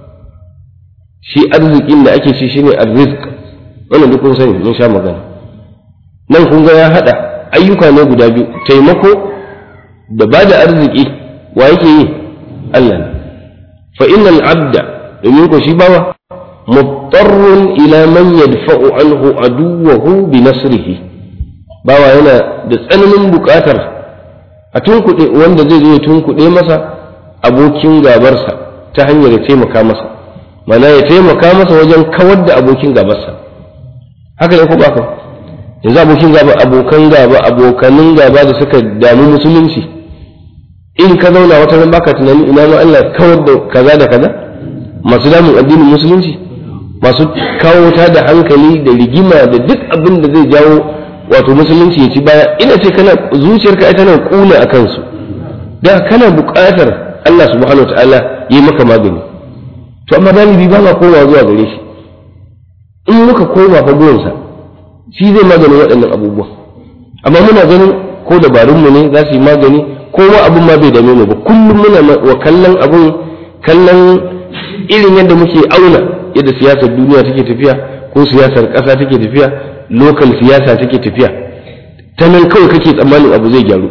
shi arzikin da ake ci shine ar-rizq. Wannan duk kun sani, mun sha magana. Nan kun ga ya hada ayyuka ne guda biyu, taimako da bada arziki. Wa yake yi? Allah ne. Fa innal abda, domin ko shi bawa, muttarrun ila man yadfa'u anhu aduwwahu bi nasrihi. Bawa yana da tsananin buƙatar a tunkuɗe wanda zai zo ya tunkuɗe masa abokin gabarsa ta hanyar ya taimaka masa, mana ya taimaka masa wajen kawar da abokin gabarsa. Haka ne ko ba ka? Yanzu abokin gaba, abokan gaba, abokanin gaba da suka damu musulunci, in ka zauna wata ran baka tunani ina ma Allah kawar da kaza da kaza, masu damun addinin musulunci, masu kawo ta da hankali da rigima da duk abin da zai jawo wato musulunci ya ci baya. Ina ce kana zuciyarka ita tana kuna a kansu, da kana buƙatar Allah subhanahu wataala yi maka magani. To amma galibi ba ma komawa zuwa gare shi. In muka koma fa gurinsa, shi zai maganin waɗannan abubuwa. Amma muna ganin ko dabarunmu ne za su yi magani, ko ma abin ma bai dame mu ba. Kullum muna wa kallon abin, kallon irin yadda muke auna yadda siyasar duniya take tafiya, ko siyasar ƙasa take tafiya, lokal siyasa take tafiya. Ta nan kawai kake tsammanin abu zai gyaru.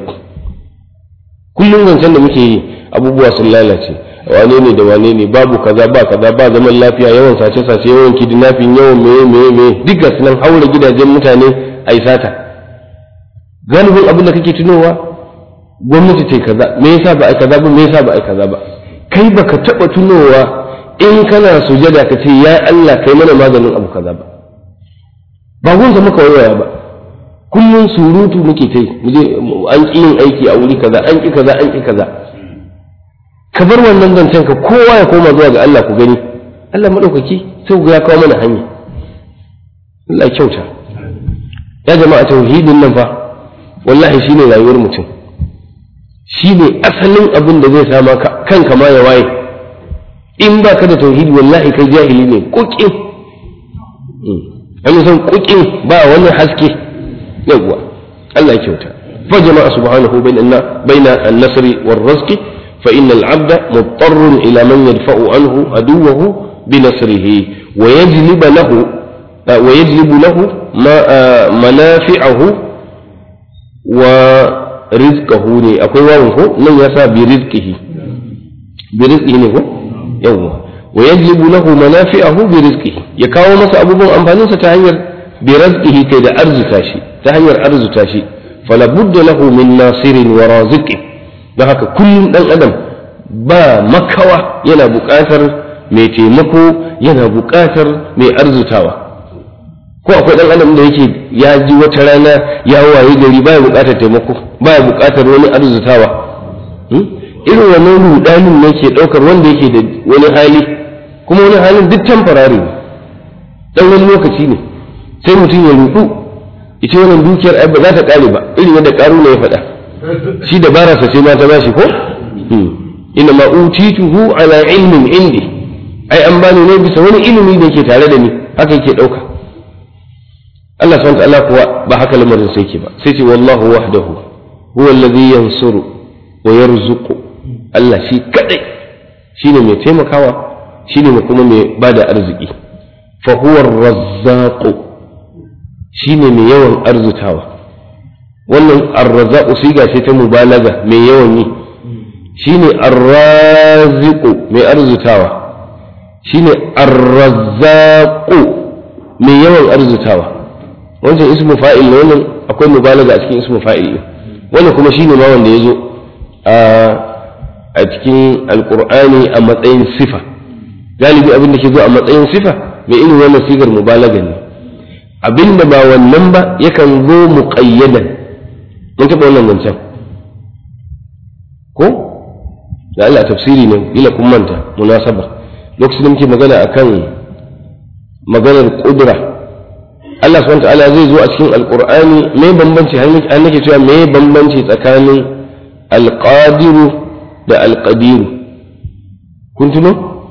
Kullum zancen da muke yi abubuwa sun lalace, wane ne da wane ne, babu kaza ba kaza, ba zaman lafiya, yawan sace-sace, yawan kidnapping, yawan meye duk ga sunan haura gidajen mutane ai sata. Galibin abin da kake tunowa, gwamnati ce kaza, me yasa ba ai kaza ba, me yasa ba ai kaza ba. Kai baka taba tunowa in kana sujada ka ce ya Allah kai mana maganin abu kaza ba. Ba gunsa muka wayaya ba. Kullun surutu muke tai, an ƙi yin aiki a wuri kaza, an ƙi kaza, an ƙi kaza. Ka bar wannan zancen ka, kowa ya koma zuwa ga Allah ku gani. Allah madaukaki sai ku ya kawo mana hanya. Allah kyauta. Ya jama'a, tauhidin nan fa wallahi shine rayuwar mutum. Shine asalin abin da zai sama kanka ma ya waye. In ba ka da tauhidi wallahi kai jahili ne, kukin. An san kukin ba wani haske. Yawwa. Allah kyauta. Fa jama'a subhanahu baina an-nasri war-rizqi. فإن العبد مضطر إلى من يدفع عنه عدوه بنصره ويجلب له منافعه ورزقه. أقول واو من يسا برزقه bi rizqihi ne ko yawa wa yajibu lahu manafi'ahu bi rizqihi ya kawo masa abubuwan amfanin sa ta hanyar bi rizqihi kai da arzuta shi ta hanyar arzuta shi fala budda lahu min nasirin wa raziqin dan haka kullum dan adam ba makawa yana buƙatar mai taimako yana buƙatar mai arzutawa ko akwai dan adam da yake ya ji wata rana ya waye gari baya buƙatar taimako baya buƙatar wani arzutawa irin wannan rudanin ne ke daukar wanda yake da wani hali kuma wani halin duk temporary ne dan wani lokaci ne sai mutum ya rudu ita wannan dukiyar ai ba za ta kare ba irin yadda Karuna ya faɗa shi da barasa sai ma ta bashi ko inna ma utituhu ala ilmin indi ai an bani ne bisa wani ilimi da yake tare da ni haka yake dauka Allah subhanahu wa ta'ala kuwa ba haka lamarin sai yake ba sai ce wallahu wahdahu huwa alladhi yansuru wa yarzuqu Allah shi kadai shine mai taimakawa shine kuma mai bada arziki fa huwa ar-razzaq shine mai yawan arzutawa wannan ar-razzaq siga ce ta mubalaga mai yawan yi shine ar-raziq mai arzutawa shine ar-razzaq mai yawan arzutawa wancan ismu fa'il ne wannan akwai mubalaga a cikin ismu fa'il wannan kuma shine ma wanda yazo a cikin alqur'ani a matsayin sifa galibi abin da ke zo a matsayin sifa mai irin wannan sigar mubalaga ne abinda ba wannan ba yakan zo muqayyadan mun taɓa wannan zancen ko da Allah tafsiri ne ila kun manta munasaba lokacin da muke magana akan maganar kudura Allah subhanahu wa ta'ala zai zo a cikin alqur'ani me bambanci har nake cewa me bambanci tsakanin alqadiru da alqadiru kun tuno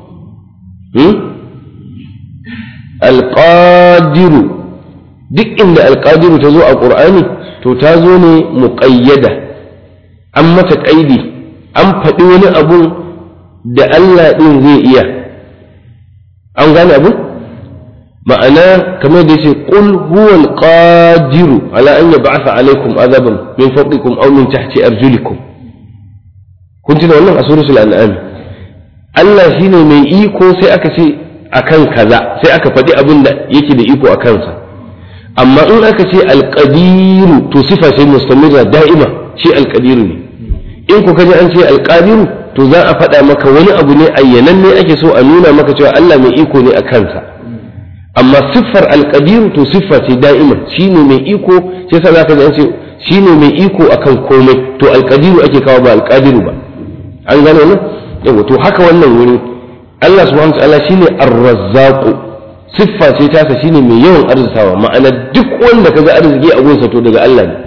alqadiru duk inda alqadiru ta zo a qur'ani to ta zo ne muqayyada an mata kaidi an faɗi wani abu da Allah ɗin zai iya an gane abu ma'ana kamar da yace qul huwal qadiru ala an yab'atha alaykum azaban min fawqikum aw min tahti arjulikum kun tuna wannan a suratul an'am Allah shine mai iko sai aka ce akan kaza sai aka faɗi abin da yake da iko a kansa amma in aka ce alqadiru to sifa sai mustamira da'ima shi alqadiru ne in ku kaji an ce alqadiru to za a faɗa maka wani abu ne ayyananne ake so a nuna maka cewa Allah mai iko ne a kansa amma siffar alqadiru to siffa ce da'ima shine mai iko sai sa zaka ji an ce shine mai iko akan komai to alqadiru ake kawo ba alqadiru ba an gane ne yawa to haka wannan wuri Allah subhanahu wa ta'ala shine ar-razzaq siffa ce tasa shine mai yawan arzikawa ma'ana duk wanda kaga arziki a gunsa to daga Allah ne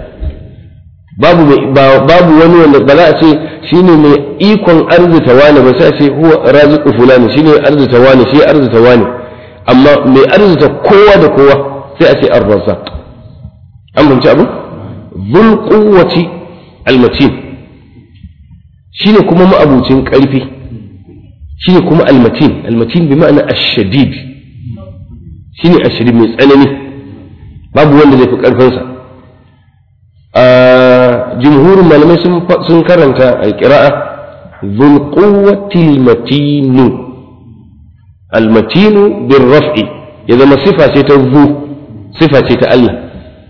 babu wani wanda ba za a ce shine mai ikon arzita wani ba sai a ce huwa raziqu fulani shine arzita wani shi arzita wani amma mai arzita kowa da kowa sai a ce ar-razzaq an bance abu dhul quwwati al-matin shine kuma ma'abucin karfi shine kuma al-matin bi ma'ana ash-shadid shine ash-shadid mai tsanani babu wanda zai fi karfin sa jumhurin malamai sun karanta alƙira'a dhul quwwatil matinu almatinu bin raf'i ya zama sifa ce ta zu sifa ce ta Allah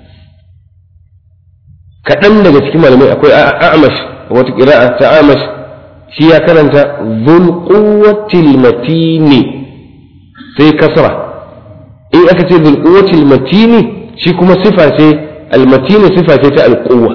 kaɗan daga cikin malamai akwai a'amash wata ƙira'a ta a'amash shi ya karanta dhul quwwatil matini sai kasra in aka ce dhul quwwatil matini shi kuma sifa ce almatini sifa ce ta alquwa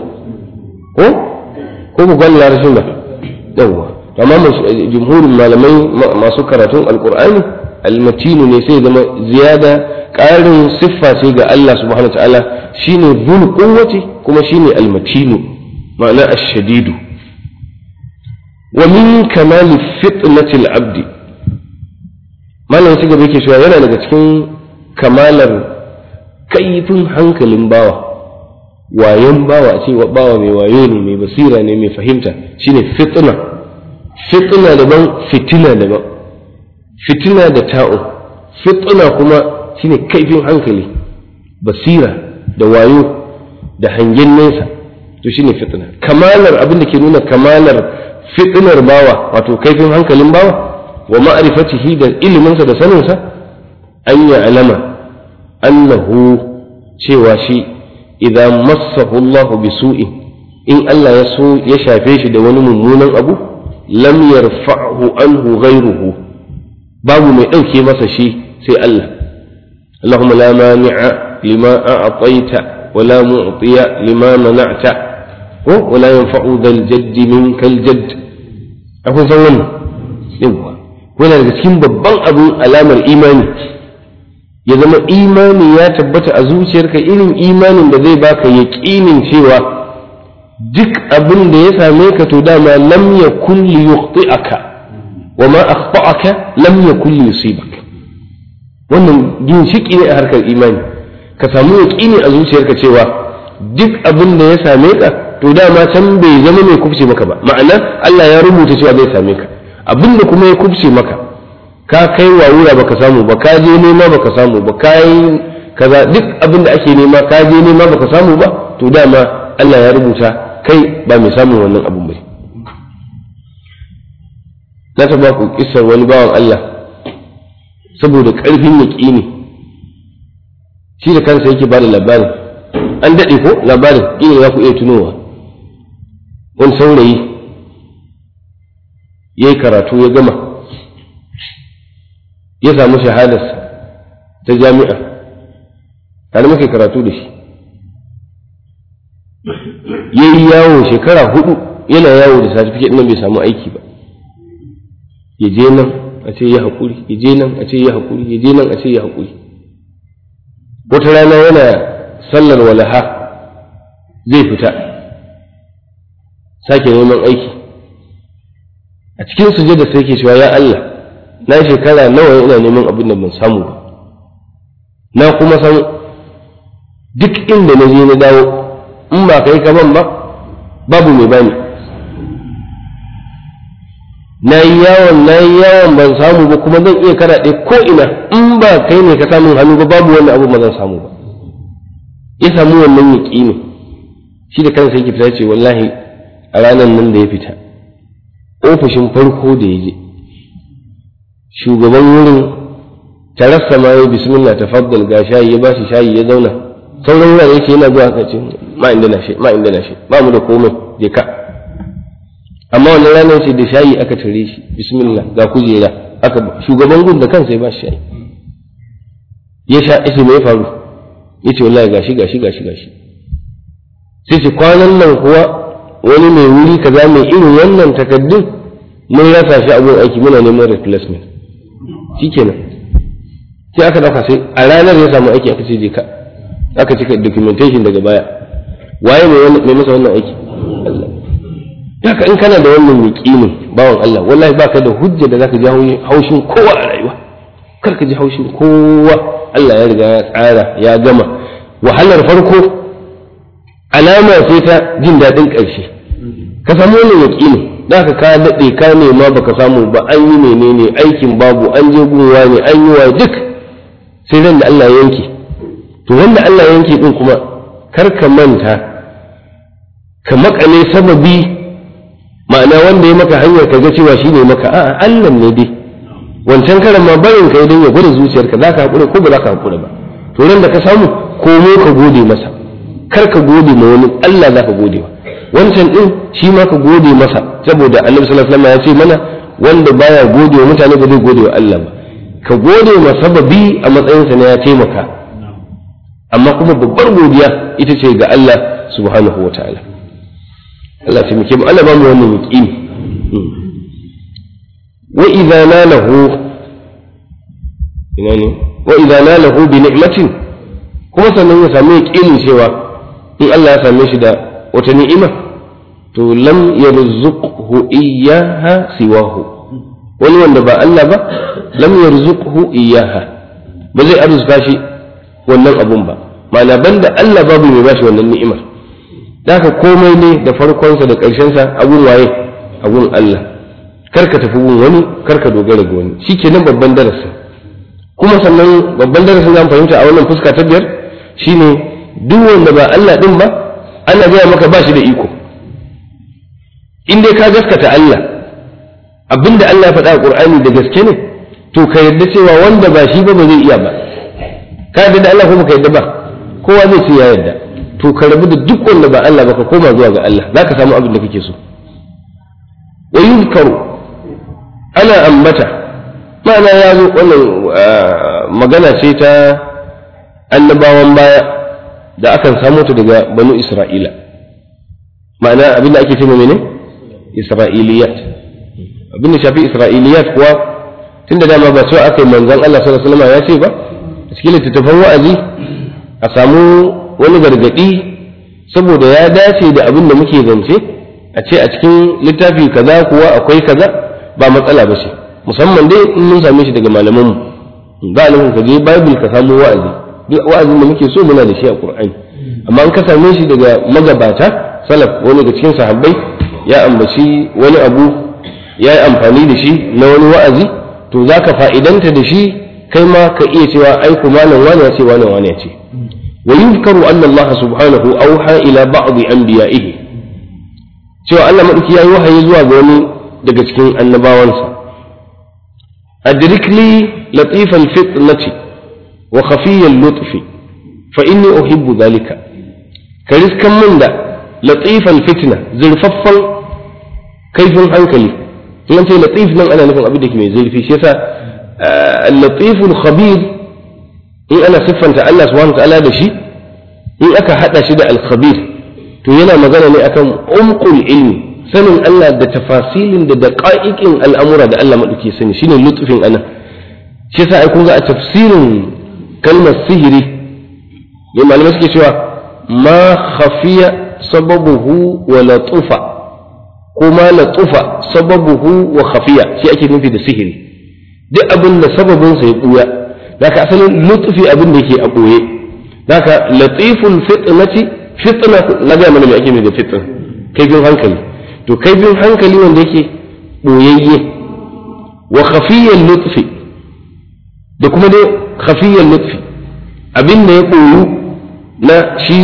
ko ku gwani larashin ba yawwa amma jumhurin malamai masu karatun alqur'ani almatinu ne sai zama ziyada ƙarin siffa ce ga Allah subhanahu wa ta'ala shine dhul quwwati kuma shine almatinu ma'ana ash-shadidu wa min kamali fitnati al-abd malam sai gaba yake cewa yana daga cikin kamalar kaifin hankalin bawa wayon bawa ce bawa mai wayo ne mai basira ne mai fahimta shine fitna daban fitina daban fitina da ta'u fitna kuma shine kaifin hankali basira da wayo da hangen nesa to shine fitna. Kamalar abin da ke nuna kamalar fitnar bawa wato kaifin hankalin bawa wa ma'rifatihi da iliminsa da saninsa an ya'lama annahu cewa shi idan massahu Allah bisu'in in Allah ya so ya shafe shi da wani mummunan abu lam yarfa'hu anhu ghayruhu babu mai dauke masa shi sai Allah. Allahumma la mani'a lima a'tayta wa la mu'tiya lima mana'ta wa la yanfa'u dhal jadd minkal jadd. Akwai san wannan yawa wannan daga cikin babban abun alamar imani ya zama imani ya tabbata a zuciyarka irin imanin da zai baka yaqinin cewa duk abin da ya same ka to dama lam yakun li yukhti'aka wa ma akhta'aka lam yakun li yusibaka. wannan ginshiki ne a harkar imani ka samu yaqini a zuciyarka cewa duk abin da ya same ka to dama can bai zama mai kubce maka ba, ma'ana Allah ya rubuta cewa zai same ka. Abin da kuma ya kubce maka ka kai wawura baka samu ba, ka je nema baka samu ba, ka yi kaza duk abin da ake nema ka je nema baka samu ba, to dama Allah ya rubuta kai ba mai samun wannan abin bai. Na taba ku kissar wani bawan Allah saboda ƙarfin yaƙini shi da kansa yake ba da labarin, an daɗe ko labarin ƙila za ku iya tunowa. Wani saurayi ya yi karatu ya gama ya samu shahadarsa ta jami'a tare muka karatu da shi, ya yi yawo shekara 4 yana yawo da certificate nan bai samu aiki ba, ya je nan a ce ya haƙuri, ya je nan a ce ya haƙuri, ya je nan a ce ya haƙuri. Wata rana yana sallar walaha zai fita sake neman aiki, a cikin sujada sai ke cewa ya Allah na shekara nawa ina neman abin da ban samu ba, na kuma san duk inda na je na dawo in ba kai ka ban ba babu mai bani, na yi yawon ban samu ba kuma zan iya karaɗe ko ina in ba kai ne ka samun hannu ba babu wani abu ba zan samu ba. Ya samu wannan yaƙini shi da kansa yake fita ce wallahi a ranar nan da ya fita ofishin farko da ya je shugaban wurin tarassa ma ya bismillah tafaddal ga shayi ya bashi shayi ya zauna, sauran wurare yake yana zuwa ka ce ma inda na shi ba mu da komai je ka, amma wannan ranar sai da shayi aka tare shi bismillah ga kujera aka shugaban gun da kansa ya ba shi shayi ya sha isi mai faru yace wallahi gashi sai ce kwanan nan kuwa wani mai wuri kaza mai irin wannan takaddun mun rasa shi abun aiki muna neman replacement shikenan sai aka dauka sai a ranar ya samu aiki aka ce je ka aka cika documentation daga baya waye mai masa wannan aiki Allah. Haka in kana da wannan yaƙinin bawan Allah wallahi baka da hujja da zaka ji haushin kowa a rayuwa, kar ka ji haushin kowa, Allah ya riga ya tsara ya gama. Wahalar farko alama ce ta jin daɗin ƙarshe, ka samu wannan yaƙini zaka ka daɗe ka nema baka samu ba, an yi menene aikin babu, an je gunwa ne an yi wa duk sai ran da Allah ya yanke. To wanda Allah ya yanke din kuma kar ka manta ka makale sababi, ma'ana wanda ya maka hanyar ka ga cewa shi ne maka a'a Allah ne dai wancan karan ma barin kai don ya gwada zuciyarka za ka haƙura ko ba za ka haƙura ba. To ran da ka samu komo ka gode masa, kar ka gode ma wani, Allah za ka gode wa. Wancan din shi ma ka gode masa saboda Annabi sallallahu alaihi wasallam ya ce mana wanda baya gode wa mutane ba zai gode wa Allah ba. Ka gode ma sababi a matsayinsa na ya taimaka, amma kuma babbar godiya ita ce ga Allah subhanahu wataala. Allah ta muke mu, Allah ba mu wannan yaqini. Wa idza nalahu bi ni'matin, kuma sannan ya same yaqinin cewa in Allah ya same shi da wata ni'ima to lam yarzuqhu iyyaha siwahu, wani wanda ba Allah ba lam yarzuqhu iyyaha ba zai arzuka shi wannan abun ba, ma'ana banda Allah babu mai bashi wannan ni'imar. Daka komai ne da farkonsa da ƙarshensa abun waye abun Allah, karka tafi gun wani, karka dogara ga wani, shikenan babban darasi. Kuma sannan babban darasin zamu fahimta a wannan fuska ta biyar shine duk wanda ba Allah din ba ana gaya maka ba shi da iko. In dai ka gaskata Allah, abinda Allah ya faɗa a Qur'ani da gaske ne, to ka yarda cewa wanda ba shi ba zai iya ba. Ka yarda da Allah ko ka yarda ba, kowa zai ce ya yarda. To ka rabu da duk wanda ba Allah ba, ka koma zuwa ga Allah, za ka samu abin da kake so. Wa yuzkaru, ana ambata, ma'ana ya zo wannan magana ce ta annabawan baya da akan samu ta daga banu Isra'ila. Ma'ana abin da ake ce mene? Isra'iliyat. Abin da shafi Isra'iliyat kuwa tunda dama ba cewa aka yi manzon Allah sallallahu alaihi wasallam ya ce ba, a cikin littattafan wa'azi a samu wani gargadi saboda ya dace da abin da muke zance, a ce a cikin littafi kaza kuwa akwai kaza, ba matsala ba ce, musamman dai in mun same shi daga malamanmu. Galibin ka je Bible ka samu wa'azi, duk wa'azin da muke so muna da shi a Qur'ani. Amma in ka same shi daga magabata salaf, wani daga cikin sahabbai ya ambaci wani abu ya yi amfani da shi na wani wa'azi, to za ka fa'idanta da shi kai ma ka iya cewa ai kuma nan wani ya ce wani wani ya ce. Wa yuzkaru anna Allah subhanahu auha ila ba'd anbiya'ihi, cewa Allah madauki yayi wahayi zuwa ga wani daga cikin annabawansa. Adrikli latif al-fitnati wa khafiy al-lutfi fa inni uhibbu dhalika. Ka riskan min da latif al-fitna, zurfaffan kaifin hankali. in ce latif nan ana nufin abin da ke mai zurfi, shi yasa al-latif al-khabir in ana siffanta Allah subhanahu wa ta'ala da shi, in aka hada shi da al-khabir to yana magana ne akan umqul ilmi, sanin Allah da tafasilin da daqa'iqin al'amura da Allah madauki sani, shine lutfin ana. shi yasa ai kun ga a tafsirin kalmar sihiri ne malamai suke cewa ma khafiya sababuhu wa latufa, ko ma latufa sababuhu wa khafiya, shi ake nufi da sihiri. duk abin da sababinsa ya buya, zaka asalin lutfi abin da yake a boye, zaka latiful fitnati, fitna na ga mana me ake nufi da fitna, kaifin hankali. to kaifin hankali wanda yake boyayye, wa khafiyal lutfi, da kuma dai khafiyal lutfi abin da ya boyu na shi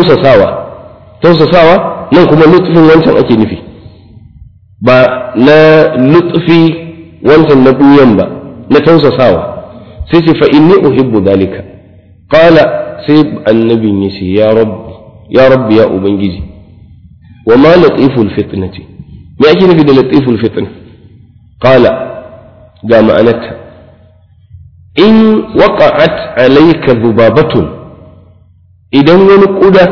tausasawa nan kuma lutfin wancan ake nufi, ba na lutfi wancan na buyan ba, na tausasawa. sai ce fa inni uhibbu dalika, qala sai annabin yace ya rabbi ya ubangiji, wa ma latiful fitnati, me ake nufi da latiful fitna? qala ga ma'anarta, in waqa'at alayka dhubabatun, idan wani kuda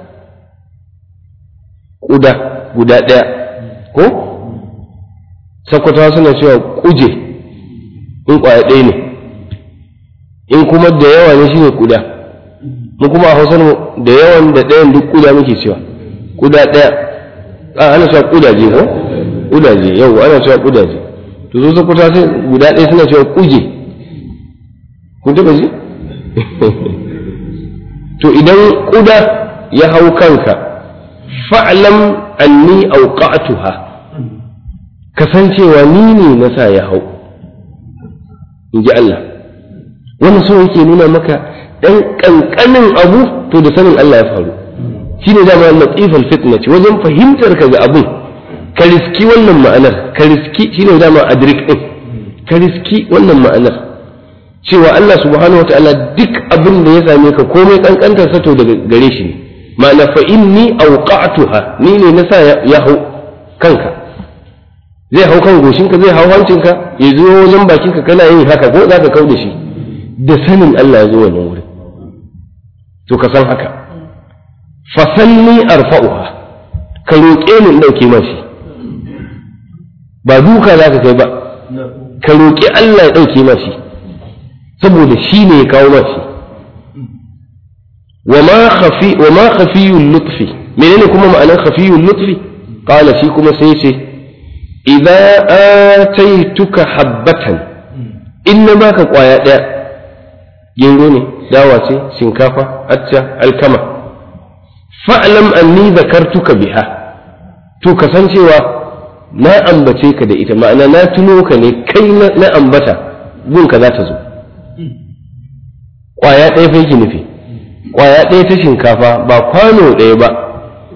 guda ɗaya, ko sakwatawa suna cewa kuje in kwaya ɗaya ne, in kuma da yawa ne shine kuda, mu kuma a hausar da yawan da ɗayan duk kuda muke cewa kuda ɗaya. Ana cewa kudaje ko kudaje, yau ana cewa kudaje, to zo sakwatawa sai guda ɗaya suna cewa kuje, kun taɓa ji? to idan kuda ya hau kanka, fa'lam anni auqa'tuha, kasancewa ni ne na sa ya hau, in ji Allah. Wani so yake nuna maka ɗan ƙanƙanin abu to da sanin Allah ya faru, shi ne dama latifal fitnati, wajen fahimtar ka ga abun ka riski wannan ma'anar, ka riski, shi ne dama adrik ɗin, ka riski wannan ma'anar cewa Allah subhanahu wa ta'ala duk abin da ya same ka komai ƙanƙantar sa to daga gare shi ne. ma'ana fa inni auqa'tuha, ni ne na sa ya hau kanka, zai hau kan goshinka, zai hau hancinka, ya zo wajen bakinka, kana yin haka ko za ka kau da shi, da sanin Allah ya zo wannan wurin. to ka san haka, fasalni arfa'uha, ka roƙe ni in ɗauke mashi, ba duka za ka kai ba, ka roƙi Allah ya ɗauke mashi, saboda shi ne ya kawo mashi. وما خفي اللطف منين كما معنى خفي اللطف؟ قال شي كما سيتي إذا آتيتك حبة إنما كقوايا دا جنوني داواتي سنكافة أتى الكما فاعلم أني ذكرتك بها تو كسانتي na ambace ka da ita, ma'ana na tuno ka ne kai na ambata gunka za ta zo. Kwaya ɗaya fa yake nufi, kwaya ɗaya ta shinkafa, ba kwano ɗaya ba,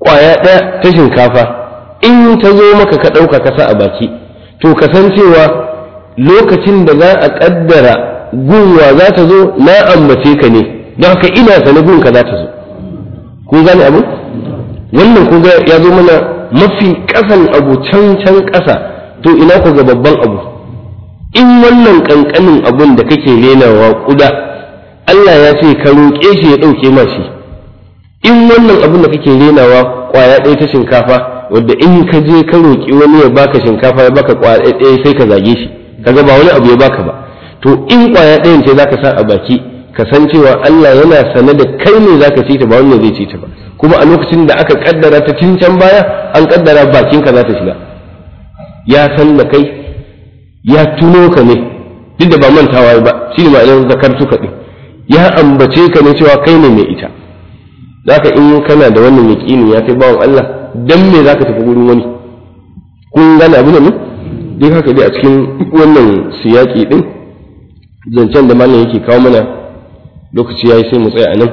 ƙwaya ɗaya ta shinkafa in ta zo maka ka ɗauka ka sa a baki, to kasancewa lokacin da za a ƙaddara gunwa za ta zo na ambace ka ne, don haka ina sane gunka za ta zo. Kun gane abu? Wannan kun ga ya zo mana mafi ƙasan abu can ƙasa, to ina ku ga babban abu. In wannan ƙanƙanin abun da kake renawa ƙuda, Allah ya ce ka roƙe shi ya ɗauke ma shi. In wannan abun da kake renawa ƙwaya ɗaya ta shinkafa, wadda in ka je ka roƙi wani ya baka shinkafa ya baka ƙwaya ɗaya sai ka zage shi, kaga ba wani abu ya baka ba. To in ƙwaya ɗayan ce zaka sa a baki, ka san cewa Allah yana sane da kai ne zaka ci ta ba wanda zai ci ta ba. Kuma a lokacin da aka kaddara ta tun can baya an kaddara bakinka za ta shiga. Ya san da kai, ya tuno ka ne, duk da ba mantawa ba, shi ne ma'anar zakartuka ɗin. Ya ambace ka ne cewa kai ne mai ita. Zaka in kana da wannan yaƙini ya kai bawan Allah, dan me zaka tafi gurin wani? Kun gane abu ne? Duk haka dai a cikin wannan siyaki din zancen da malam yake kawo mana, lokaci yayi sai mu tsaya a nan.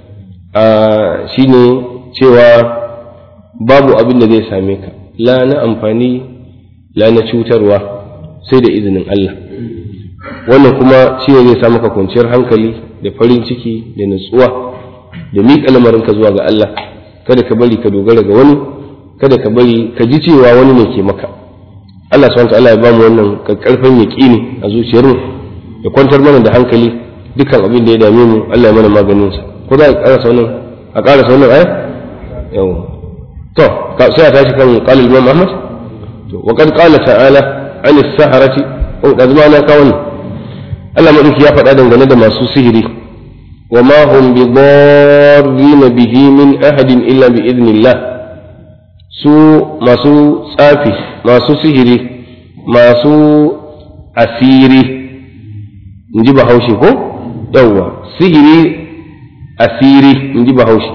Shine cewa babu abin da zai same ka, la na amfani la na cutarwa, sai da izinin Allah. Wannan kuma shi ne zai sa maka kwanciyar hankali da farin ciki da nutsuwa da miƙa lamarinka zuwa ga Allah. Kada ka bari ka dogara ga wani, kada ka bari ka ji cewa wani ne ke maka. Allah subhanahu wa ta'ala ya ba mu wannan karfin yaqini a zuciyarmu, ya kwantar mana da hankali dukkan abin da ya dame mu, Allah ya mana maganin sa. Ko za a ƙarasa wannan aya? Yau. To, sai a tashi kan qala Imam Ahmad. To, wa qad qala ta'ala 'an as-saharati, da zama na kawo ne. Allah madauki ya faɗa dangane da masu sihiri. Wa ma hum bidarrin bihi min ahadin illa bi idnillah. Su masu tsafi, masu sihiri, masu asiri, in ji Bahaushe ko? Yawwa, sihiri, asiri, in ji Bahaushe.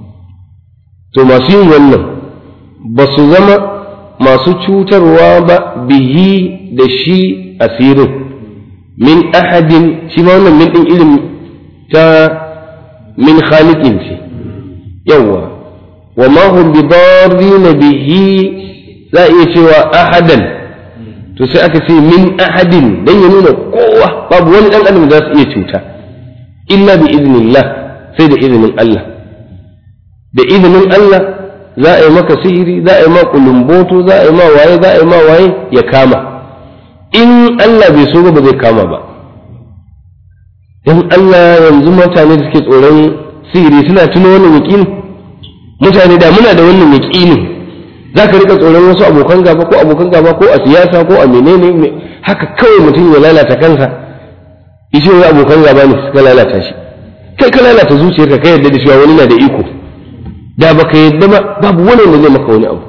To masu yin wannan ba su zama masu cutarwa ba bihi da shi asirin, min ahadin, shi ma wannan min ɗin irin ta min khaliqin ce. Yawwa. wa ma hum bidarrin bihi, za iya cewa ahadan, to sai aka ce min ahadin dan ya nuna kowa, babu wani dan adam za su iya cuta, illa bi idnillah, sai da izinin Allah. Da izinin Allah za a yi maka sihiri, za a yi ma kulumboto, za a yi ma waye, za a yi ma waye ya kama. In Allah bai so ba zai kama ba. Dan Allah yanzu mutane da suke tsoron sihiri suna tuno wannan yaƙini. Mutane da muna da wannan yaƙinin, za ka rika tsoron wasu abokan gaba ko a siyasa ko a menene, haka kawai mutum ya lalata kansa, ishe wani abokan gaba ne suka lalata shi. Kai ka lalata zuciyarka, ka yarda da shi wani na da iko, da baka yarda ba babu wani wanda zai maka wani abu.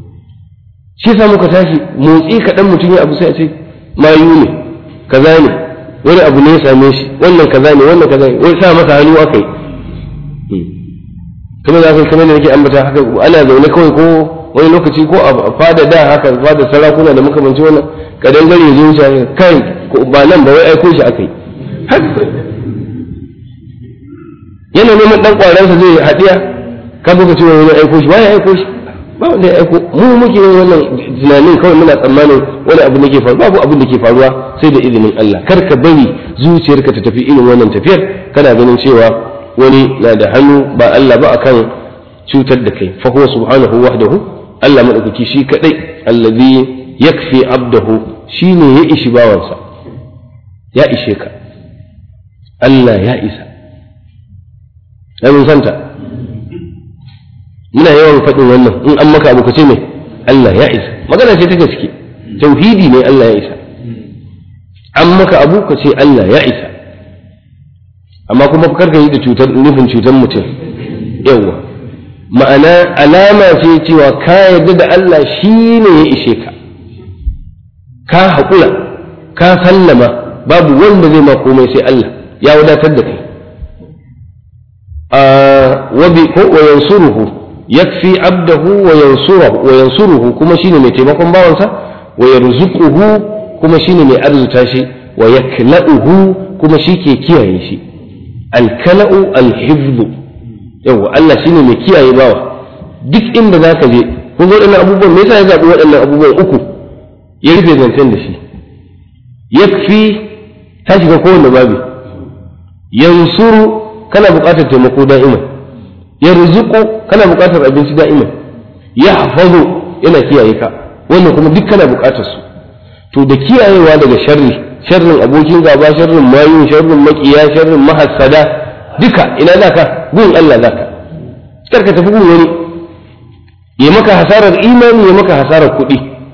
Shi yasa muka tashi motsi kaɗan mutum ya abu sai a ce mayu ne, kaza ne, wani abu ne ya same shi, wannan kaza ne, wannan kaza ne, wai sa masa hannu aka yi. Kuma za ka kamar da nake ambata haka, ana zaune kawai ko wani lokaci ko a fada da haka, fada sarakuna da makamanci wannan, kadan gare zo shi kai ba nan ba, wai aiko shi aka yi. Yana neman dan kwaransa zai hadiya, ka zo ka ce wani aiko shi, ba ya aiko shi, ba wanda ya aiko. Mu muke yin wannan tunanin kawai, muna tsammanin wani abu da ke faruwa, babu abin da ke faruwa sai da izinin Allah. Kar ka bari zuciyarka ta tafi irin wannan tafiyar, kana ganin cewa wani na da hannu ba Allah ba akan cutar da kai. Fa huwa subhanahu wahdahu, Allah madaukaki shi kadai, allazi yakfi abdahu, shine ya ishi bawansa, ya ishe ka. Allah ya isa. Mun santa, muna yawan faɗin wannan, in an maka abu ka ce mai Allah ya isa. Magana ce ta gaske, tauhidi ne Allah ya isa. An maka abu ka ce Allah ya isa, amma kuma karka yi da cutar, nufin cutar mutum. Yawwa, ma'ana alama ce cewa ka yarda da Allah shi ne ya ishe ka, ka haƙura, ka sallama, babu wanda zai ma komai sai Allah, ya wadatar da kai. Wa yansuruhu, yakfi abdahu wa yansuruhu, kuma shine mai taimakon bawansa, wa yarzuquhu, kuma shine mai arzuta shi, wa yakla'uhu, kuma shi ke kiyaye shi. Alkala'u alhifzu, yawa Allah shine mai kiyaye bawa, duk inda za ka je kun ga waɗannan abubuwan me yasa ya zaɓi waɗannan abubuwan uku ya rufe zancen da shi yakfi ta shiga kowanne babi yansuru kana buƙatar taimako da'iman yarzuqu kana buƙatar abinci da'iman yahfazu yana kiyaye ka wannan kuma duk kana buƙatar su to da kiyayewa daga sharrin abokin gaba sharrin mayu sharrin makiya sharrin mahassada duka ina zaka gun Allah zaka karka tafi gun wani ya maka hasarar imani ya maka hasarar kuɗi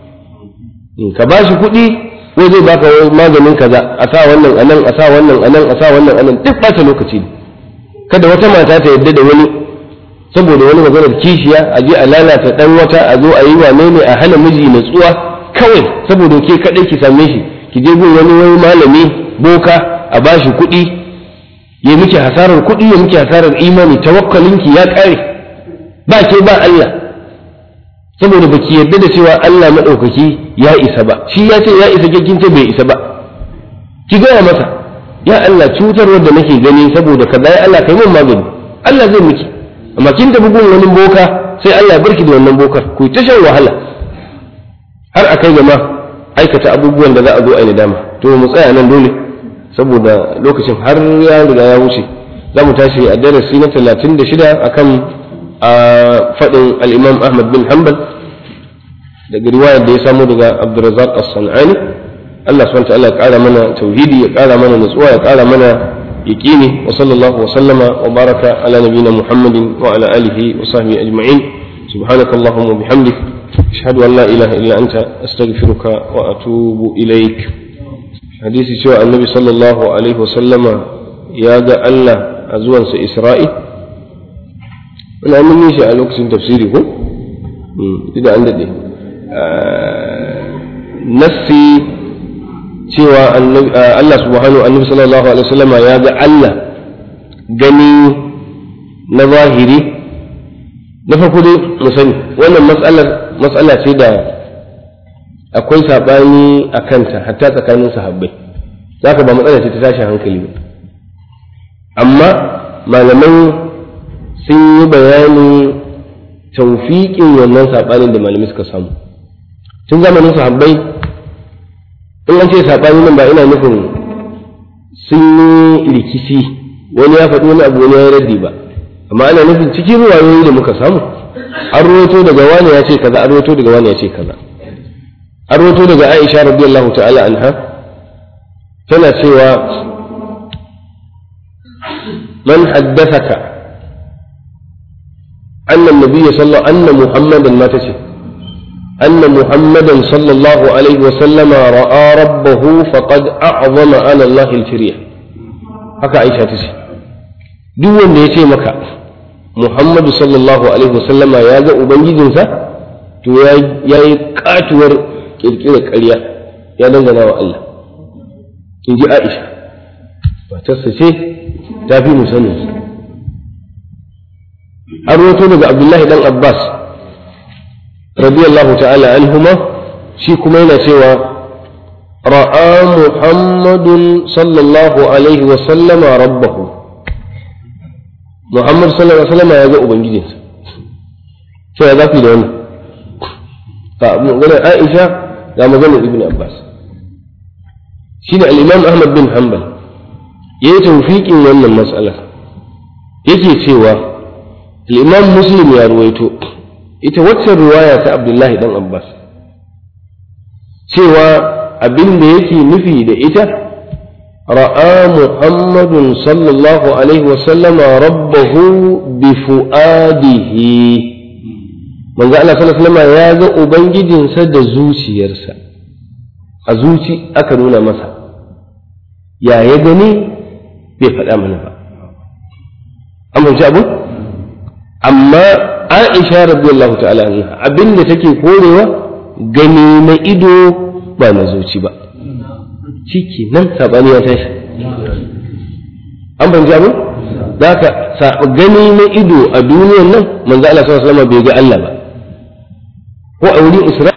ka bashi kuɗi ko zai baka maganin kaza a sa wannan anan a sa wannan anan a sa wannan anan duk ɓata lokaci ne kada wata mata ta yadda da wani saboda wani maganar kishiya a je a lalata dan wata a zo a yi wane ne a hana miji natsuwa kawai saboda ke kadai ki same shi ki je gun wani malami boka a bashi kuɗi ya miki hasarar kuɗi ya miki hasarar imani tawakkalinki ya ƙare ba ke ba Allah saboda baki yarda da cewa Allah madaukaki ya isa ba shi ya ce ya isa kin ce bai isa ba ki gaya masa ya Allah cutarwar da nake gani saboda kaza ya Allah kai min magani Allah zai miki amma kin tafi gun wani boka sai Allah barki da wannan bokar ku ta shan wahala har akai ga ma aikata abubuwan da za a zo a yi nadama to mu tsaya nan dole saboda lokacin har ya riga ya wuce za mu tashi a darasi na 36 akan faɗin al-Imam Ahmad bin Hanbal daga riwayar da ya samu daga Abdurrazzaq as-San'ani Allah subhanahu wa ta'ala ya ƙara mana tauhidi ya ƙara mana nutsuwa ya ƙara mana yaqini wa sallallahu wa sallama wa baraka ala nabiyyina Muhammadin wa ala alihi wa sahbihi ajma'in subhanakallahumma wa bihamdik ashhadu an la ilaha illa anta astaghfiruka wa atubu ilaik hadisi cewa annabi sallallahu alaihi wa sallama ya ga Allah a zuwansa Isra'i ina mun yi shi a lokacin tafsiri ko idan an dade nassi cewa Allah subhanahu annabi sallallahu alaihi wasallam ya ga Allah gani na zahiri na farko dai mu sani wannan mas'ala ce da akwai sabani a kanta hatta tsakanin sahabbai zaka ba matsala ce ta tashin hankali ba amma malamai sun yi bayani tawfiqin wannan sabanin da malamai suka samu tun zamanin sahabbai in an ce saɓani nan ba ina nufin sun yi rikici wani ya faɗi wani abu wani ya raddi ba amma ana nufin cikin ruwayoyi da muka samu an rawaito daga wani ya ce kaza an rawaito daga wani ya ce kaza an rawaito daga Aisha radiyallahu ta'ala anha tana cewa man haddathaka anna an-nabiy sallallahu anna muhammadan ma tace أن محمدا صلى الله عليه وسلم رأى ربه فقد أعظم على الله الفرية هكا عائشة تسي دون يتي مكة محمد صلى الله عليه وسلم يا ذا أبنجدنسا تو يا كاتور كيركير كريا يا دنجنا الله إن جاء عائشة فتسسي تافي مسنس أروتو عبد الله بن عباس radiyallahu ta'ala anhuma shi kuma yana cewa ra'a muhammadun sallallahu alaihi wa sallama rabbahu muhammad sallallahu alaihi wa sallama ya ga ubangijinsa sai ya zafi da wannan ka maganar aisha ga maganar ibn abbas shi ne al-imam ahmad bin hanbal ya yi tawfiqin wannan mas'ala yake cewa al-imam muslim ya ruwaito ita waccan ruwaya ta Abdullahi dan Abbas cewa abin da yake nufi da ita ra'a Muhammadun sallallahu alaihi wa sallama rabbahu bi fuadihi manzo Allah sallallahu alaihi wa sallama ya ga ubangijinsa da zuciyarsa a zuci aka nuna masa ya gani bai faɗa mana ba an fahimci abu amma Aisha radiyallahu ta'ala anha abinda take korewa gani na ido ba na zuci ba ciki nan sabani ya tashi an ban jabu zaka gani na ido a duniyar nan manzo Allah sallallahu alaihi wasallam bai ga Allah ba ko a wurin Isra